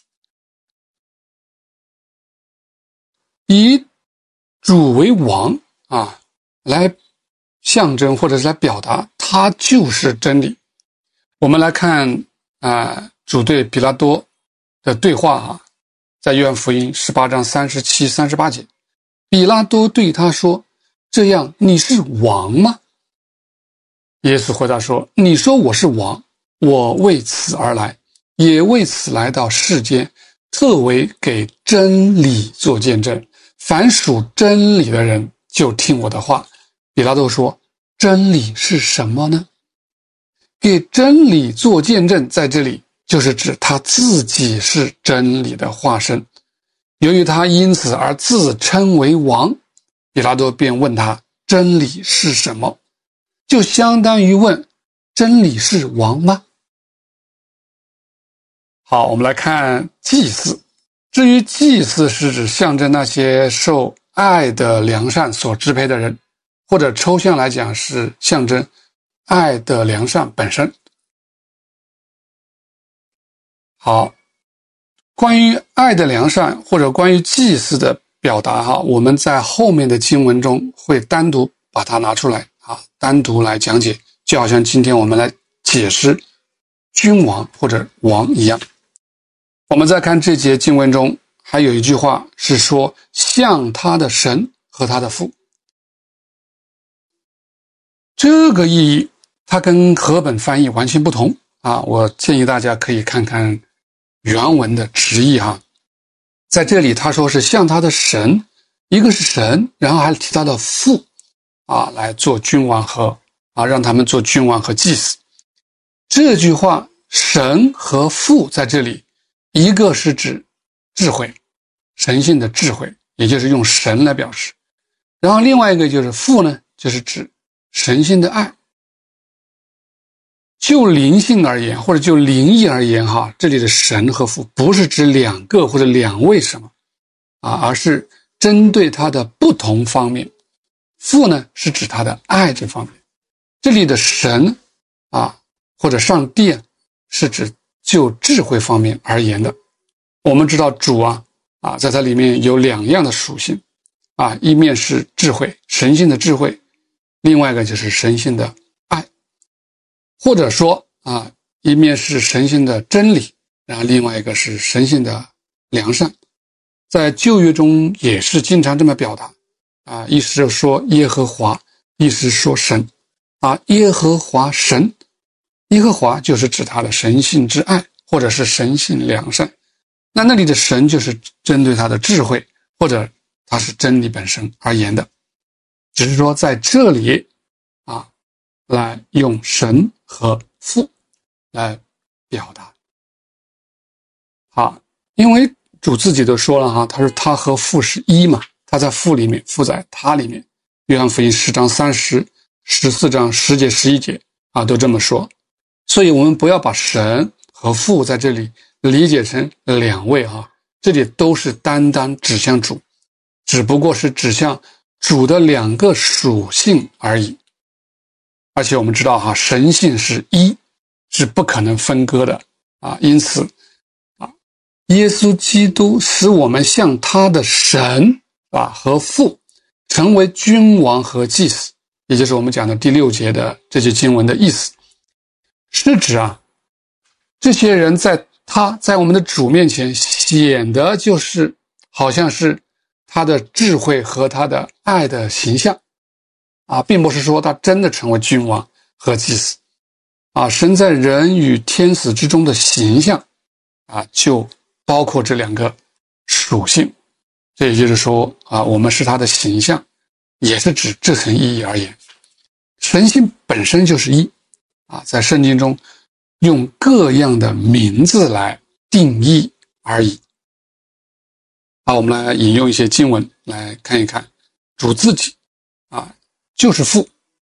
以主为王啊，来象征或者是来表达他就是真理。我们来看啊，主对比拉多的对话啊，在约翰福音十八章三十七、三十八节，比拉多对他说，这样你是王吗？耶稣回答说，你说我是王，我为此而来，也为此来到世间，特为给真理做见证。凡属真理的人就听我的话。比拉多说，真理是什么呢？给真理做见证，在这里就是指他自己是真理的化身。由于他因此而自称为王，比拉多便问他，真理是什么？就相当于问，真理是王吗？ 好，我们来看祭祀。至于祭祀是指象征那些受爱的良善所支配的人，或者抽象来讲是象征爱的良善本身。好，关于爱的良善或者关于祭祀的表达哈，我们在后面的经文中会单独把它拿出来啊，单独来讲解，就好像今天我们来解释君王或者王一样。我们再看这节经文中还有一句话是说像他的神和他的父，这个意义它跟和本翻译完全不同啊！我建议大家可以看看原文的直译哈。在这里他说是像他的神，一个是神，然后还提到了父啊，来做君王和啊，让他们做君王和祭司。这句话神和父在这里，一个是指智慧，神性的智慧，也就是用神来表示，然后另外一个就是父呢，就是指神性的爱。就灵性而言，或者就灵异而言哈，这里的神和父不是指两个或者两位什么啊，而是针对他的不同方面。父呢是指他的爱这方面，这里的神啊或者上帝啊是指就智慧方面而言的。我们知道主啊啊在它里面有两样的属性啊，一面是智慧，神性的智慧，另外一个就是神性的爱，或者说啊一面是神性的真理，然后另外一个是神性的良善。在旧约中也是经常这么表达啊，意思是说耶和华，意思是说神啊，耶和华神，耶和华就是指他的神性之爱，或者是神性良善。那那里的神就是针对他的智慧，或者他是真理本身而言的，只是说在这里啊，来用神和父来表达。好，因为主自己都说了哈，他说他和父是一嘛，他在父里面，父在他里面。约翰福音十章三十、十四章十节、十一节啊，都这么说。所以我们不要把神和父在这里理解成两位啊，这里都是单单指向主，只不过是指向主的两个属性而已。而且我们知道哈，神性是一，是不可能分割的啊，因此啊，耶稣基督使我们像他的神啊和父成为君王和祭司，也就是我们讲的第六节的这节经文的意思，是指啊，这些人在他在我们的主面前显得就是好像是他的智慧和他的爱的形象啊，并不是说他真的成为君王和祭司啊，神在人与天使之中的形象啊，就包括这两个属性。这也就是说啊，我们是他的形象，也是指这层意义而言。神性本身就是一啊，在圣经中用各样的名字来定义而已。好，我们来引用一些经文来看一看，主自己啊就是父，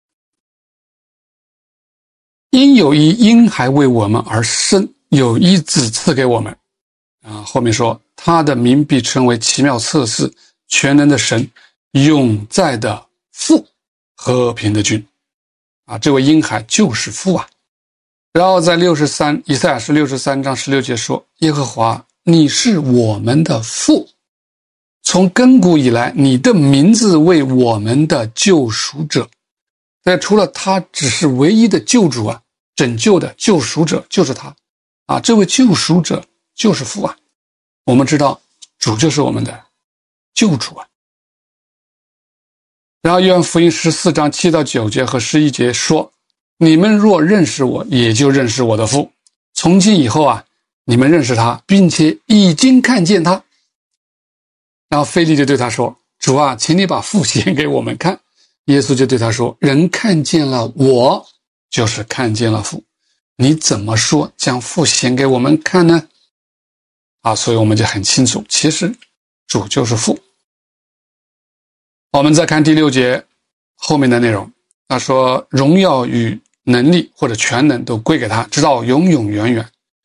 因有一婴孩为我们而生，有一子赐给我们啊。后面说他的名必称为奇妙策士，全能的神，永在的父，和平的君啊。这位婴孩就是父啊。然后在六十三以赛亚书六十三章十六节说，耶和华你是我们的父，从亘古以来你的名字为我们的救赎者。但除了他只是唯一的救主啊，拯救的救赎者就是他啊，这位救赎者就是父啊。我们知道主就是我们的救主啊。然后约翰福音十四章七到九节和十一节说，你们若认识我，也就认识我的父。从今以后啊，你们认识他，并且已经看见他。然后腓利就对他说，主啊，请你把父显给我们看。耶稣就对他说，人看见了我，就是看见了父。你怎么说将父显给我们看呢？啊，所以我们就很清楚，其实主就是父。我们再看第六节后面的内容，他说荣耀与能力或者全能都归给他，直到永永远远。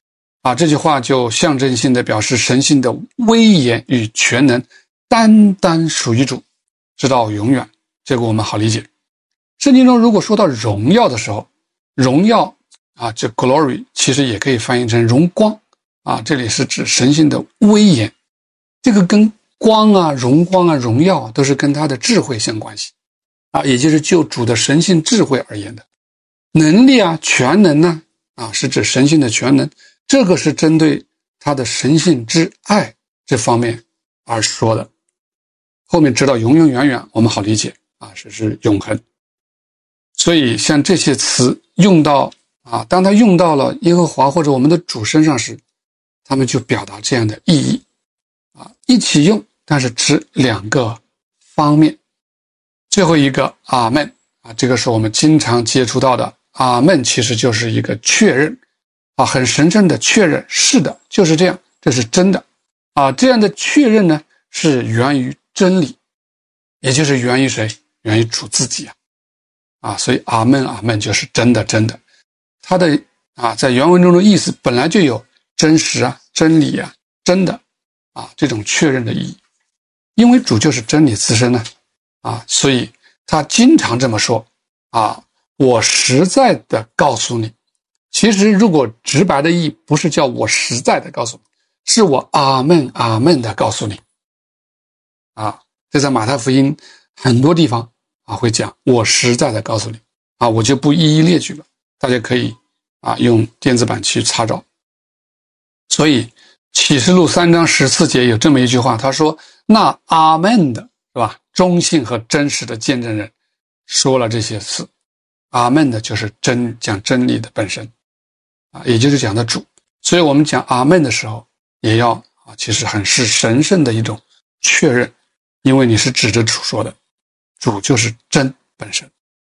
啊，这句话就象征性的表示神性的威严与全能单单属于主，直到永远。这个我们好理解。圣经中如果说到荣耀的时候，荣耀啊，这 glory 其实也可以翻译成荣光啊，这里是指神性的威严。这个跟光啊、荣光啊、荣耀都是跟他的智慧相关系啊，也就是就主的神性智慧而言的。能力啊、全能呢啊，是指神性的全能，这个是针对他的神性之爱这方面而说的。后面直到永永远远，我们好理解啊，是是永恒。所以像这些词用到啊，当他用到了耶和华或者我们的主身上时，他们就表达这样的意义啊，一起用，但是指两个方面。最后一个阿们啊，这个是我们经常接触到的阿们，其实就是一个确认啊，很神圣的确认，是的，就是这样，这是真的啊。这样的确认呢，是源于真理，也就是源于谁？源于主自己啊。啊，所以阿们阿们就是真的真的，它的啊在原文中的意思本来就有真实啊、真理啊、真的啊这种确认的意义，因为主就是真理自身呢啊，所以他经常这么说啊，我实在的告诉你。其实如果直白的意义不是叫我实在的告诉你，是我阿们阿们的告诉你啊，这在马太福音很多地方啊，会讲我实在的告诉你啊，我就不一一列举了，大家可以啊用电子版去查找。所以启示录三章十四节有这么一句话，他说那阿们的是吧，忠信和真实的见证人说了这些词，阿们的就是真讲真理的本身啊，也就是讲的主。所以我们讲阿们的时候也要啊，其实很是神圣的一种确认，因为你是指着主说的，主就是真本身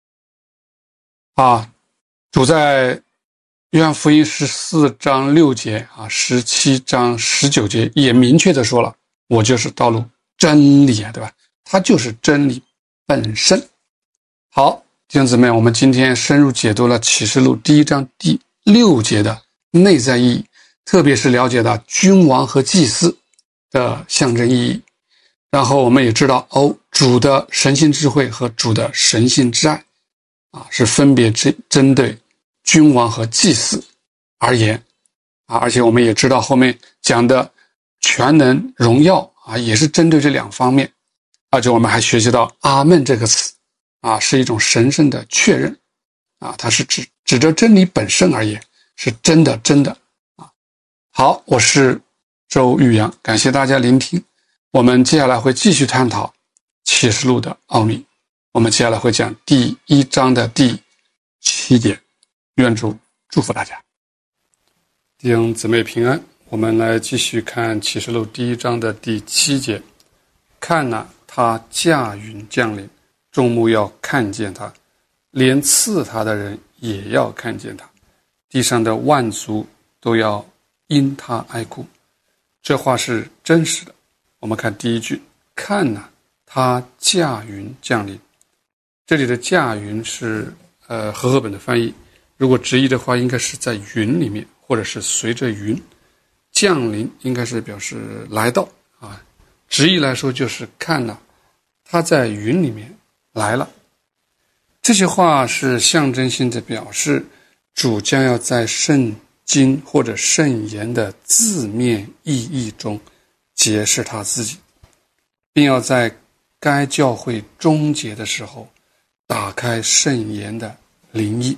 啊。主在约翰福音十四章六节啊，十七章十九节也明确的说了，我就是道路真理啊，对吧？它就是真理本身。好，弟兄姊妹，我们今天深入解读了启示录第一章第六节的内在意义，特别是了解到君王和祭司的象征意义。然后我们也知道哦，主的神性智慧和主的神性之爱啊，是分别针针对君王和祭司而言啊，而且我们也知道后面讲的全能荣耀啊，也是针对这两方面。而且我们还学习到阿们这个词啊，是一种神圣的确认啊，它是指指着真理本身而言，是真的真的啊。好，我是周玉阳，感谢大家聆听。我们接下来会继续探讨启示录的奥秘，我们接下来会讲第一章的第七节。愿主祝福大家，弟兄姊妹平安。我们来继续看启示录第一章的第七节。看哪，他驾云降临，众目要看见他，连刺他的人也要看见他，地上的万族都要因他哀哭。这话是真实的。我们看第一句，看哪，他驾云降临。这里的驾云是呃和合本的翻译，如果直译的话应该是在云里面，或者是随着云。降临应该是表示来到啊，直译来说就是看哪，他在云里面来了。这些话是象征性的表示主将要在圣经或者圣言的字面意义中解释他自己，并要在该教会终结的时候打开圣言的灵意。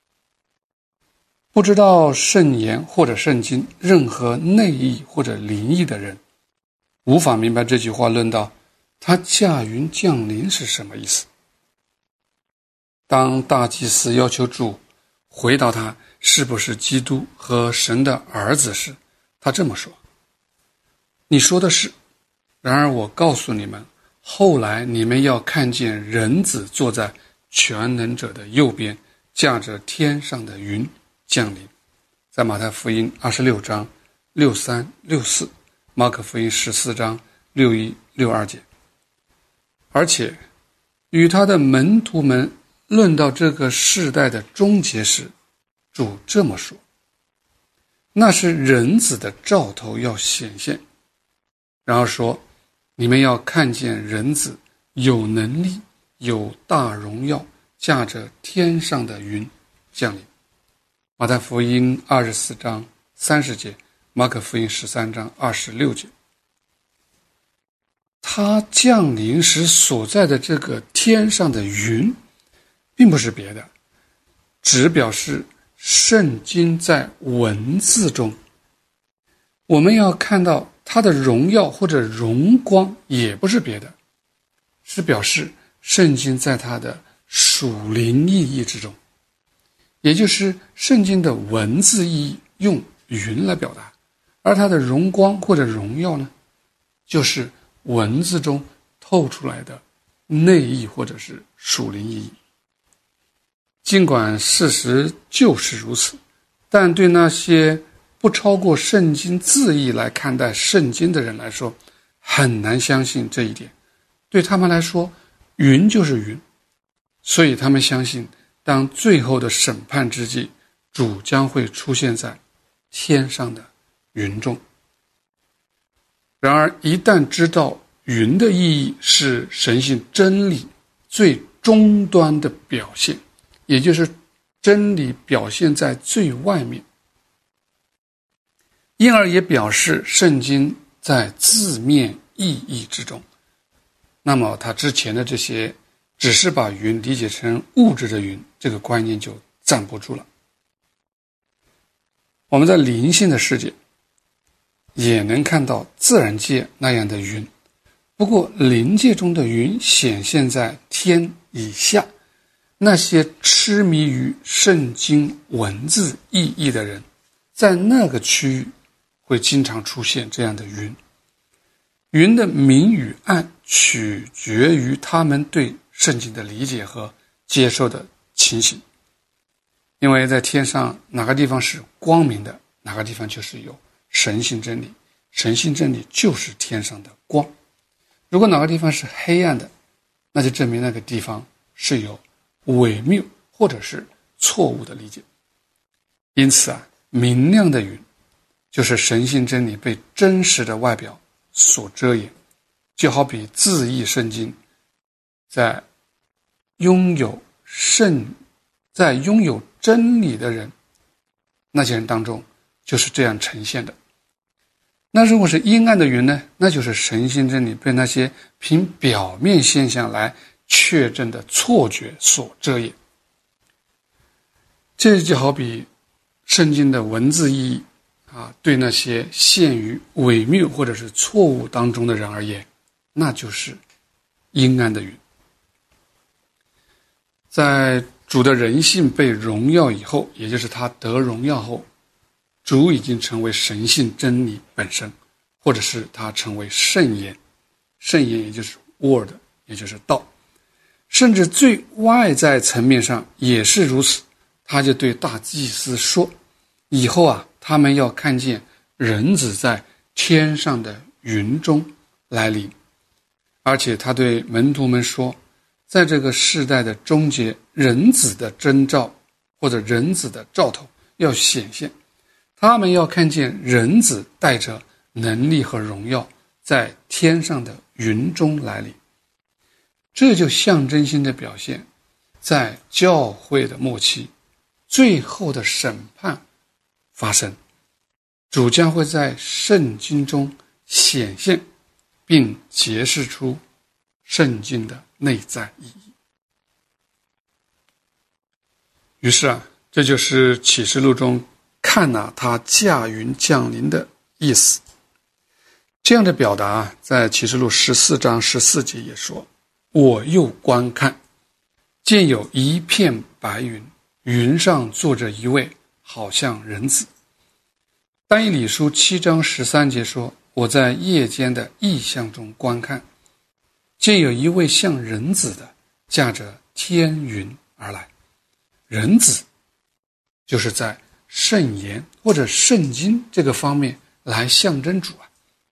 不知道圣言或者圣经任何内意或者灵意的人，无法明白这句话论到他驾云降临是什么意思。当大祭司要求主回答他是不是基督和神的儿子时，他这么说，你说的是，然而我告诉你们，后来你们要看见人子坐在全能者的右边，驾着天上的云降临。在马太福音二十六章六三六四，马可福音十四章六一六二节。而且与他的门徒们论到这个世代的终结时，主这么说， 那是人子的兆头要显现。然后说，你们要看见人子有能力，有大荣耀，驾着天上的云降临。马太福音二十四章三十节，马可福音十三章二十六节。他降临时所在的这个天上的云，并不是别的，只表示圣经在文字中。我们要看到他的荣耀或者荣光，也不是别的，是表示圣经在它的属灵意义之中，也就是圣经的文字意义用云来表达，而它的荣光或者荣耀呢，就是文字中透出来的内意或者是属灵意义。尽管事实就是如此，但对那些不超过圣经字义来看待圣经的人来说，很难相信这一点。对他们来说，云就是云，所以他们相信当最后的审判之际，主将会出现在天上的云中。然而一旦知道云的意义是神性真理最终端的表现，也就是真理表现在最外面，因而也表示圣经在字面意义之中，那么他之前的这些只是把云理解成物质的云，这个观念就站不住了。我们在灵性的世界也能看到自然界那样的云，不过灵界中的云显现在天以下，那些痴迷于圣经文字意义的人，在那个区域会经常出现这样的云。云的明与暗取决于他们对圣经的理解和接受的情形，因为在天上哪个地方是光明的，哪个地方就是有神性真理，神性真理就是天上的光。如果哪个地方是黑暗的，那就证明那个地方是有伪谬或者是错误的理解。因此啊，明亮的云就是神性真理被真实的外表所遮掩，就好比字义圣经在拥有圣在拥有真理的人那些人当中就是这样呈现的。那如果是阴暗的云呢，那就是神性真理被那些凭表面现象来确证的错觉所遮掩。这就好比圣经的文字意义啊，对那些陷于伪谬或者是错误当中的人而言，那就是阴暗的云。在主的人性被荣耀以后，也就是他得荣耀后，主已经成为神性真理本身，或者是他成为圣言，圣言也就是 word， 也就是道，甚至最外在层面上也是如此。他就对大祭司说，以后啊，他们要看见人子在天上的云中来临。而且他对门徒们说，在这个世代的终结，人子的征兆或者人子的兆头要显现，他们要看见人子带着能力和荣耀在天上的云中来临。这就象征性的表现，在教会的末期，最后的审判发生，主将会在圣经中显现，并揭示出圣经的内在意义。于是啊，这就是启示录中看啊，他驾云降临的意思。这样的表达在启示录十四章十四节也说，我又观看，见有一片白云，云上坐着一位好像人子。但以理书七章十三节说，我在夜间的异象中观看，见有一位像人子的驾着天云而来。人子就是在圣言或者圣经这个方面来象征主啊。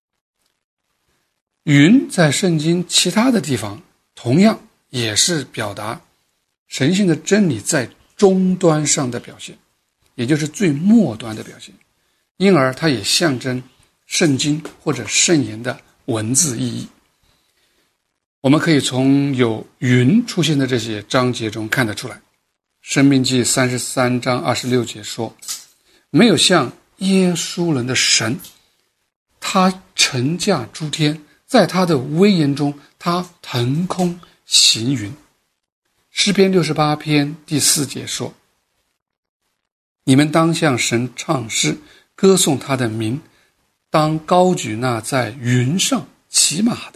云在圣经其他的地方同样也是表达神性的真理在终端上的表现，也就是最末端的表现。 因而它也象征圣经或者圣言的文字意义。我们可以从有云出现的这些章节中看得出来。申命记三十三章二十六节说，没有像耶稣人的神，他乘驾诸天，在他的威严中他腾空行云。诗篇六十八篇第四节说，你们当向神唱诗，歌颂他的名，当高举那在云上骑马的。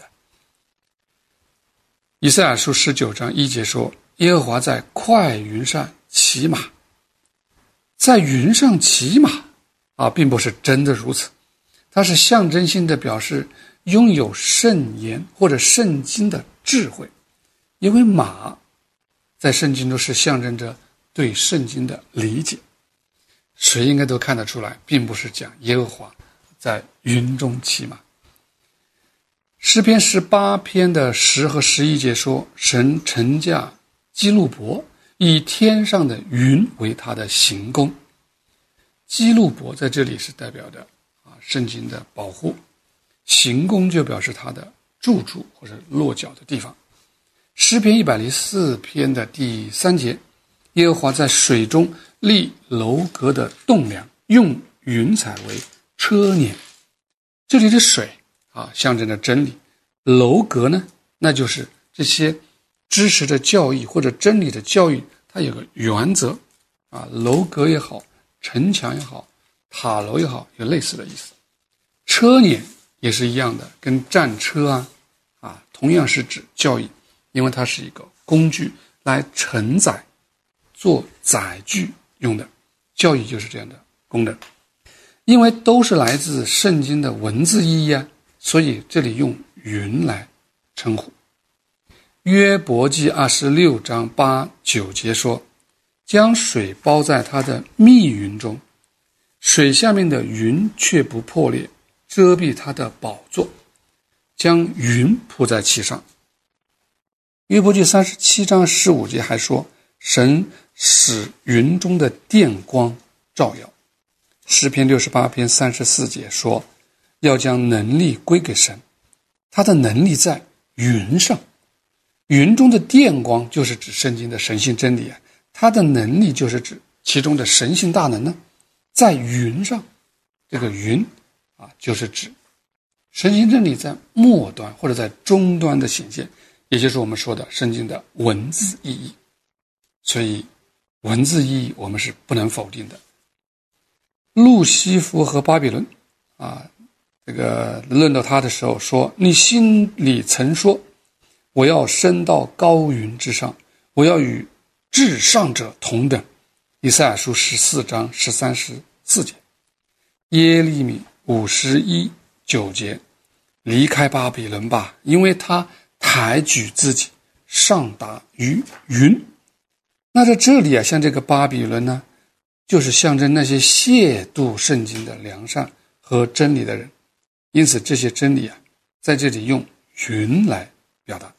以赛亚书十九章一节说，耶和华在快云上骑马。在云上骑马啊，并不是真的如此，它是象征性的表示拥有圣言或者圣经的智慧，因为马在圣经中是象征着对圣经的理解。谁应该都看得出来，并不是讲耶和华在云中骑马。诗篇十八篇的十和十一节说，神乘驾基路伯，以天上的云为他的行宫。基路伯在这里是代表的啊圣经的保护，行宫就表示他的住处或者落脚的地方。诗篇一百零四篇的第三节，耶和华在水中立楼阁的栋梁，用云彩为车辇。这里的水啊，象征着真理。楼阁呢，那就是这些知识的教义或者真理的教育，它有个原则啊，楼阁也好，城墙也好，塔楼也好，有类似的意思。车辇也是一样的，跟战车啊啊同样是指教义，因为它是一个工具来承载做载具用的，教义就是这样的功能。因为都是来自圣经的文字意义啊，所以这里用云来称呼。约伯记二十六章八九节说，将水包在它的密云中，水下面的云却不破裂，遮蔽它的宝座，将云铺在其上。约伯记三十七章十五节还说，神使云中的电光照耀。诗篇六十八篇三十四节说，要将能力归给神，他的能力在云上。云中的电光就是指圣经的神性真理啊，他的能力就是指其中的神性大能呢，在云上。这个云啊，就是指神性真理在末端或者在终端的显现，也就是我们说的圣经的文字意义。所以文字意义我们是不能否定的。路西弗和巴比伦啊，这个论到他的时候说，你心里曾说，我要升到高云之上，我要与至上者同等。以赛亚书十四章十三十四节。耶利米五十一九节，离开巴比伦吧，因为他抬举自己，上达于云。那在这里啊，像这个巴比伦呢，就是象征那些亵渎圣经的良善和真理的人，因此这些真理啊，在这里用云来表达。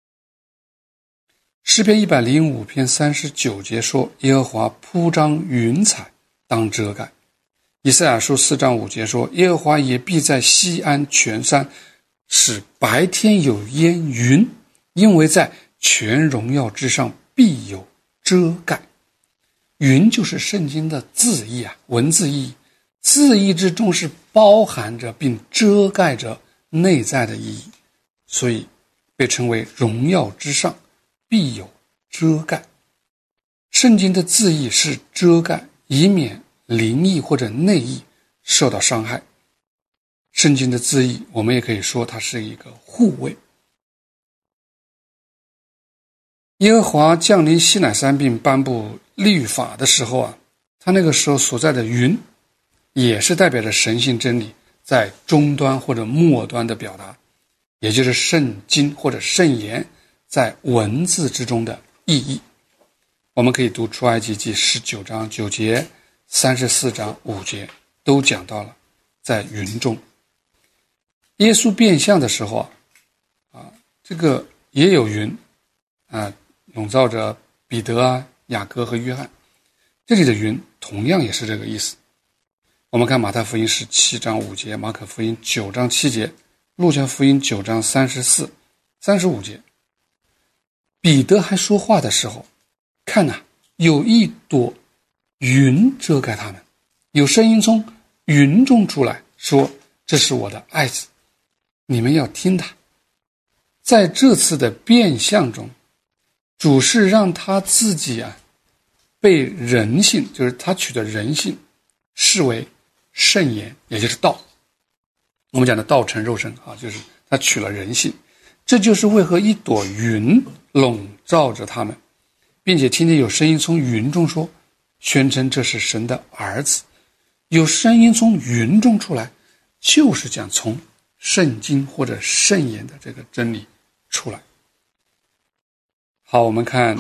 诗篇一百零五篇三十九节说，耶和华铺张云彩当遮盖。以赛亚书四章五节说，耶和华也必在西安全山使白天有烟云，因为在全荣耀之上必有遮盖。云就是圣经的字义啊，文字意义，字义之中是包含着并遮盖着内在的意义，所以被称为荣耀之上必有遮盖。圣经的字义是遮盖，以免灵意或者内意受到伤害。圣经的字义我们也可以说它是一个护卫。耶和华降临西乃山并颁布律法的时候啊，他那个时候所在的云也是代表着神性真理在终端或者末端的表达，也就是圣经或者圣言在文字之中的意义。我们可以读出埃及记十九章九节，三十四章五节都讲到了在云中。耶稣变相的时候啊，啊这个也有云啊笼罩着彼得啊、雅各和约翰，这里的云同样也是这个意思。 我们看马太福音十七章五节，马可福音九章七节，路加福音九章三十四、三十五节。彼得还说话的时候，看哪、啊，有一朵云遮盖他们，有声音从云中出来，说：“这是我的爱子，你们要听他。”在这次的变相中，主是让他自己啊，被人性，就是他取的人性，视为圣言，也就是道。我们讲的道成肉身啊，就是他取了人性。这就是为何一朵云笼罩着他们，并且听见有声音从云中说，宣称这是神的儿子。有声音从云中出来，就是讲从圣经或者圣言的这个真理出来。好，我们看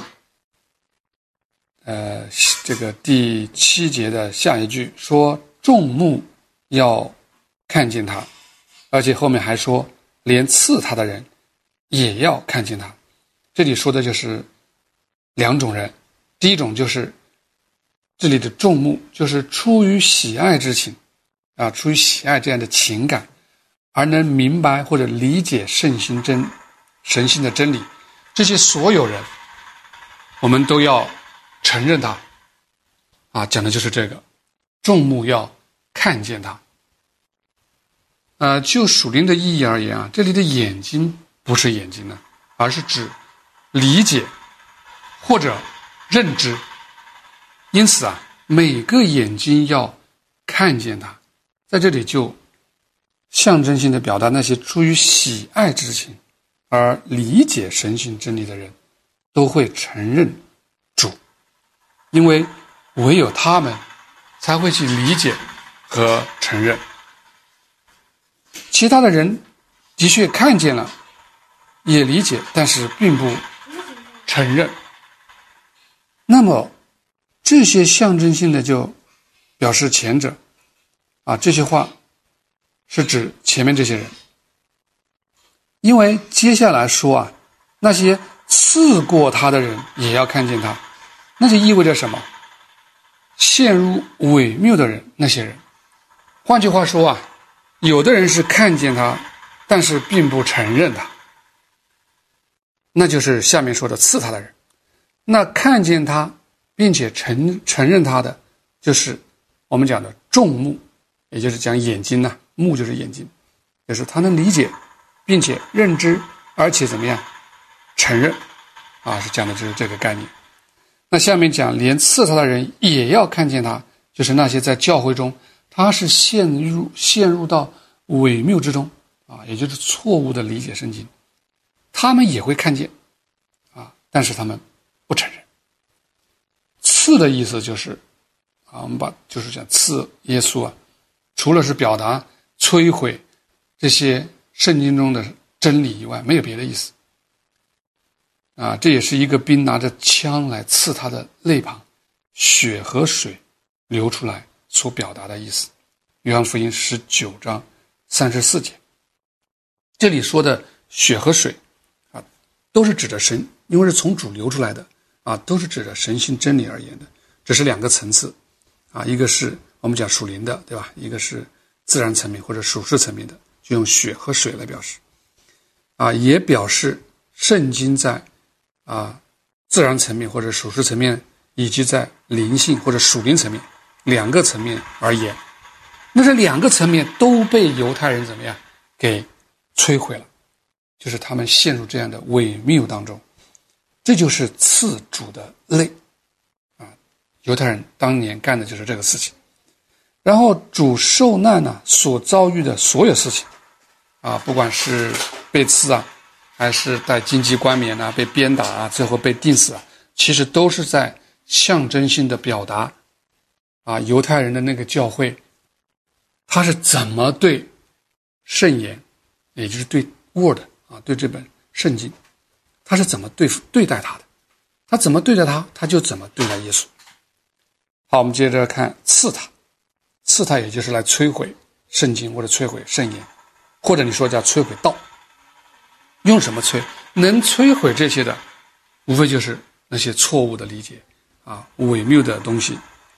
呃，这个第七节的下一句说，众目要看见他，而且后面还说连刺他的人也要看见他。这里说的就是两种人，第一种就是这里的众目，就是出于喜爱之情啊，出于喜爱这样的情感，而能明白或者理解圣心真神性的真理，这些所有人我们都要承认他啊，讲的就是这个，众目要看见他。呃，就属灵的意义而言啊，这里的眼睛不是眼睛呢，而是指理解或者认知。因此啊，每个眼睛要看见他，在这里就象征性的表达那些出于喜爱之情而理解神性真理的人都会承认主，因为唯有他们才会去理解和承认。其他的人的确看见了，也理解，但是并不承认。那么这些象征性的就表示前者啊，这些话是指前面这些人。因为接下来说啊，那些刺过他的人也要看见他，那就意味着什么？陷入伪谬的人，那些人。换句话说啊，有的人是看见他，但是并不承认他，那就是下面说的刺他的人。那看见他并且承承认他的，就是我们讲的众目，也就是讲眼睛呢、啊，目就是眼睛，就是他能理解并且认知，而且怎么样承认啊，是讲的就是这个概念。那下面讲连刺他的人也要看见他，就是那些在教会中他是陷入陷入到伪谬之中啊，也就是错误的理解圣经，他们也会看见啊，但是他们不承认。刺的意思就是啊，我们把就是讲刺耶稣啊，除了是表达摧毁这些圣经中的真理以外，没有别的意思啊。这也是一个兵拿着枪来刺他的肋旁，血和水流出来所表达的意思。约翰福音十九章三十四节，这里说的血和水啊，都是指着神，因为是从主流出来的啊，都是指着神性真理而言的。这是两个层次啊，一个是我们讲属灵的，对吧？一个是自然层面或者属世层面的，就用血和水来表示啊，也表示圣经在啊自然层面或者属世层面，以及在灵性或者属灵层面两个层面而言。那这两个层面都被犹太人怎么样给摧毁了，就是他们陷入这样的伪谬当中，这就是刺主的肋啊！犹太人当年干的就是这个事情。然后主受难呢、啊、所遭遇的所有事情啊，不管是被刺啊，还是戴荆棘冠冕啊，被鞭打啊，最后被钉死啊，其实都是在象征性的表达啊，犹太人的那个教会他是怎么对圣言，也就是对 Word 啊，对这本圣经，他是怎么对付对待他的，他怎么对待他，他就怎么对待耶稣。好，我们接着看刺他，刺他也就是来摧毁圣经或者摧毁圣言，或者你说叫摧毁道。用什么摧？能摧毁这些的，无非就是那些错误的理解啊，伪谬的东西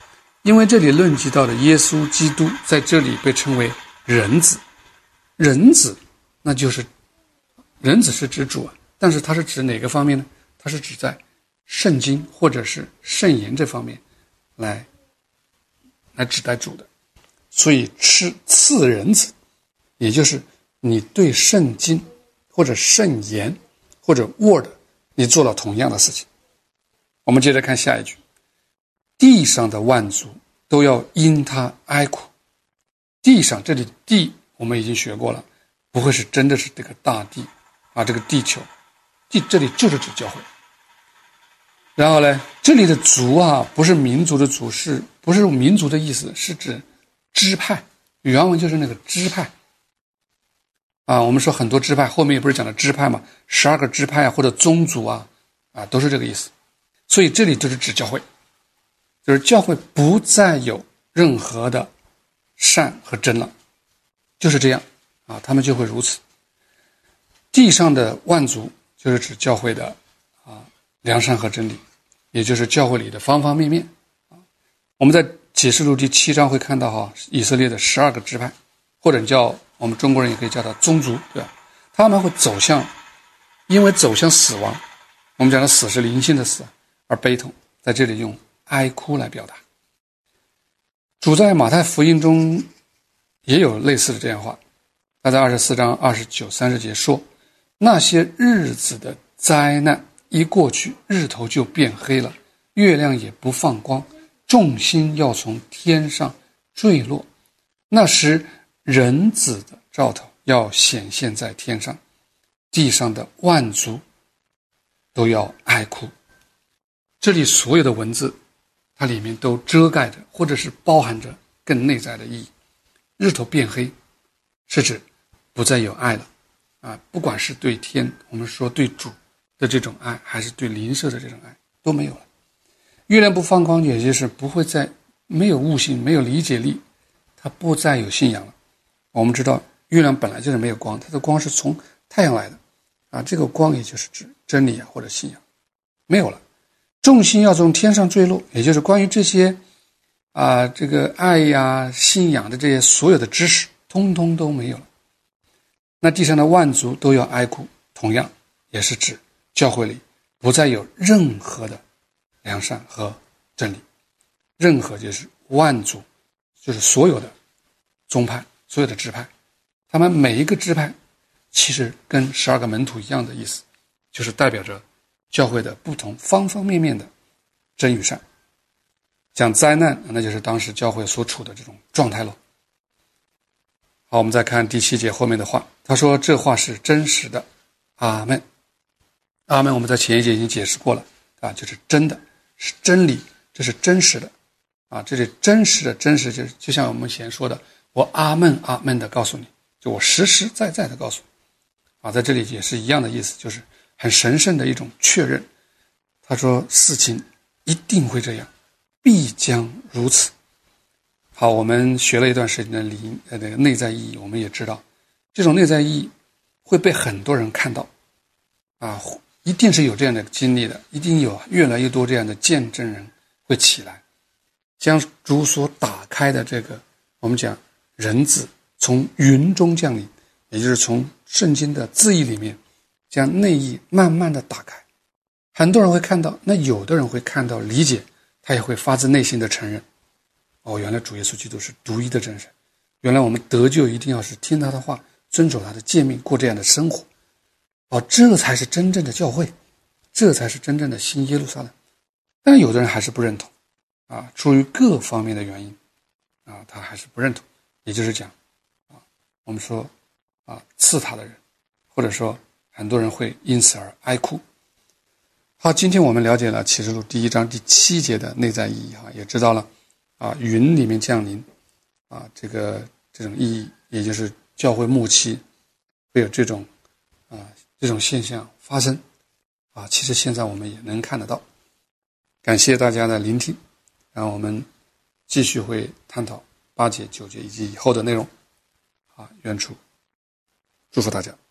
因为这里论及到的耶稣基督在这里被称为人子，人子那就是人子是指主啊，但是它是指哪个方面呢？它是指在圣经或者是圣言这方面来来指代主的。所以是次人子，也就是你对圣经或者圣言或者 word 你做了同样的事情。我们接着看下一句，地上的万族都要因他哀哭。地上，这里的地我们已经学过了，不会是真的是这个大地啊，这个地球，地这里就是指教会。然后呢，这里的族啊，不是民族的族，是不是民族的意思，是指支派，原文就是那个支派啊。我们说很多支派，后面也不是讲的支派嘛，十二个支派啊，或者宗族啊，啊，都是这个意思。所以这里就是指教会，就是教会不再有任何的善和真了，就是这样啊，他们就会如此。地上的万族就是指教会的啊良善和真理，也就是教会里的方方面面啊。我们在启示录第七章会看到哈，以色列的十二个支派，或者叫我们中国人也可以叫它宗族，对吧？他们会走向，因为走向死亡，我们讲的死是灵性的死，而悲痛在这里用哀哭来表达。主在马太福音中也有类似的这样话，他在二十四章二十九、三十节说，那些日子的灾难一过去，日头就变黑了，月亮也不放光，众星要从天上坠落，那时人子的兆头要显现在天上，地上的万族都要哀哭。这里所有的文字它里面都遮盖着或者是包含着更内在的意义。日头变黑是指不再有爱了啊，不管是对天，我们说对主的这种爱，还是对邻舍的这种爱，都没有了。月亮不放光，也就是不会再没有悟性，没有理解力，它不再有信仰了。我们知道月亮本来就是没有光，它的光是从太阳来的啊，这个光也就是指真理啊或者信仰，没有了。众星要从天上坠落，也就是关于这些啊这个爱呀信仰的这些所有的知识通通都没有了。那地上的万族都要哀哭，同样也是指教会里不再有任何的良善和真理。任何就是万族，就是所有的宗派，所有的支派，他们每一个支派其实跟十二个门徒一样的意思，就是代表着教会的不同方方面面的真与善。讲灾难，那就是当时教会所处的这种状态了。好，我们再看第七节后面的话，他说这话是真实的，阿们。阿们我们在前一节已经解释过了啊，就是真的，是真理，这是真实的啊，这是真实的，真实就是就像我们以前说的，我阿们阿们的告诉你，就我实实在在的告诉你啊，在这里也是一样的意思，就是很神圣的一种确认。他说事情一定会这样，必将如此。好，我们学了一段时间的理呃那个内在意义，我们也知道这种内在意义会被很多人看到啊，一定是有这样的经历的，一定有越来越多这样的见证人会起来，将主所打开的这个我们讲人子从云中降临，也就是从圣经的字义里面将内意慢慢的打开。很多人会看到，那有的人会看到理解，他也会发自内心的承认，哦，原来主耶稣基督是独一的真神，原来我们得救一定要是听他的话，遵守他的诫命，过这样的生活。哦，这才是真正的教会，这才是真正的新耶路撒冷。但有的人还是不认同啊，出于各方面的原因啊，他还是不认同。也就是讲啊，我们说啊，刺他的人，或者说很多人会因此而哀哭。好，今天我们了解了启示录第一章第七节的内在意义哈，也知道了啊，云里面降临啊，这个这种意义，也就是教会末期会有这种啊这种现象发生啊，其实现在我们也能看得到。感谢大家的聆听，然后我们继续会探讨八节、九节以及以后的内容啊，愿主祝福大家。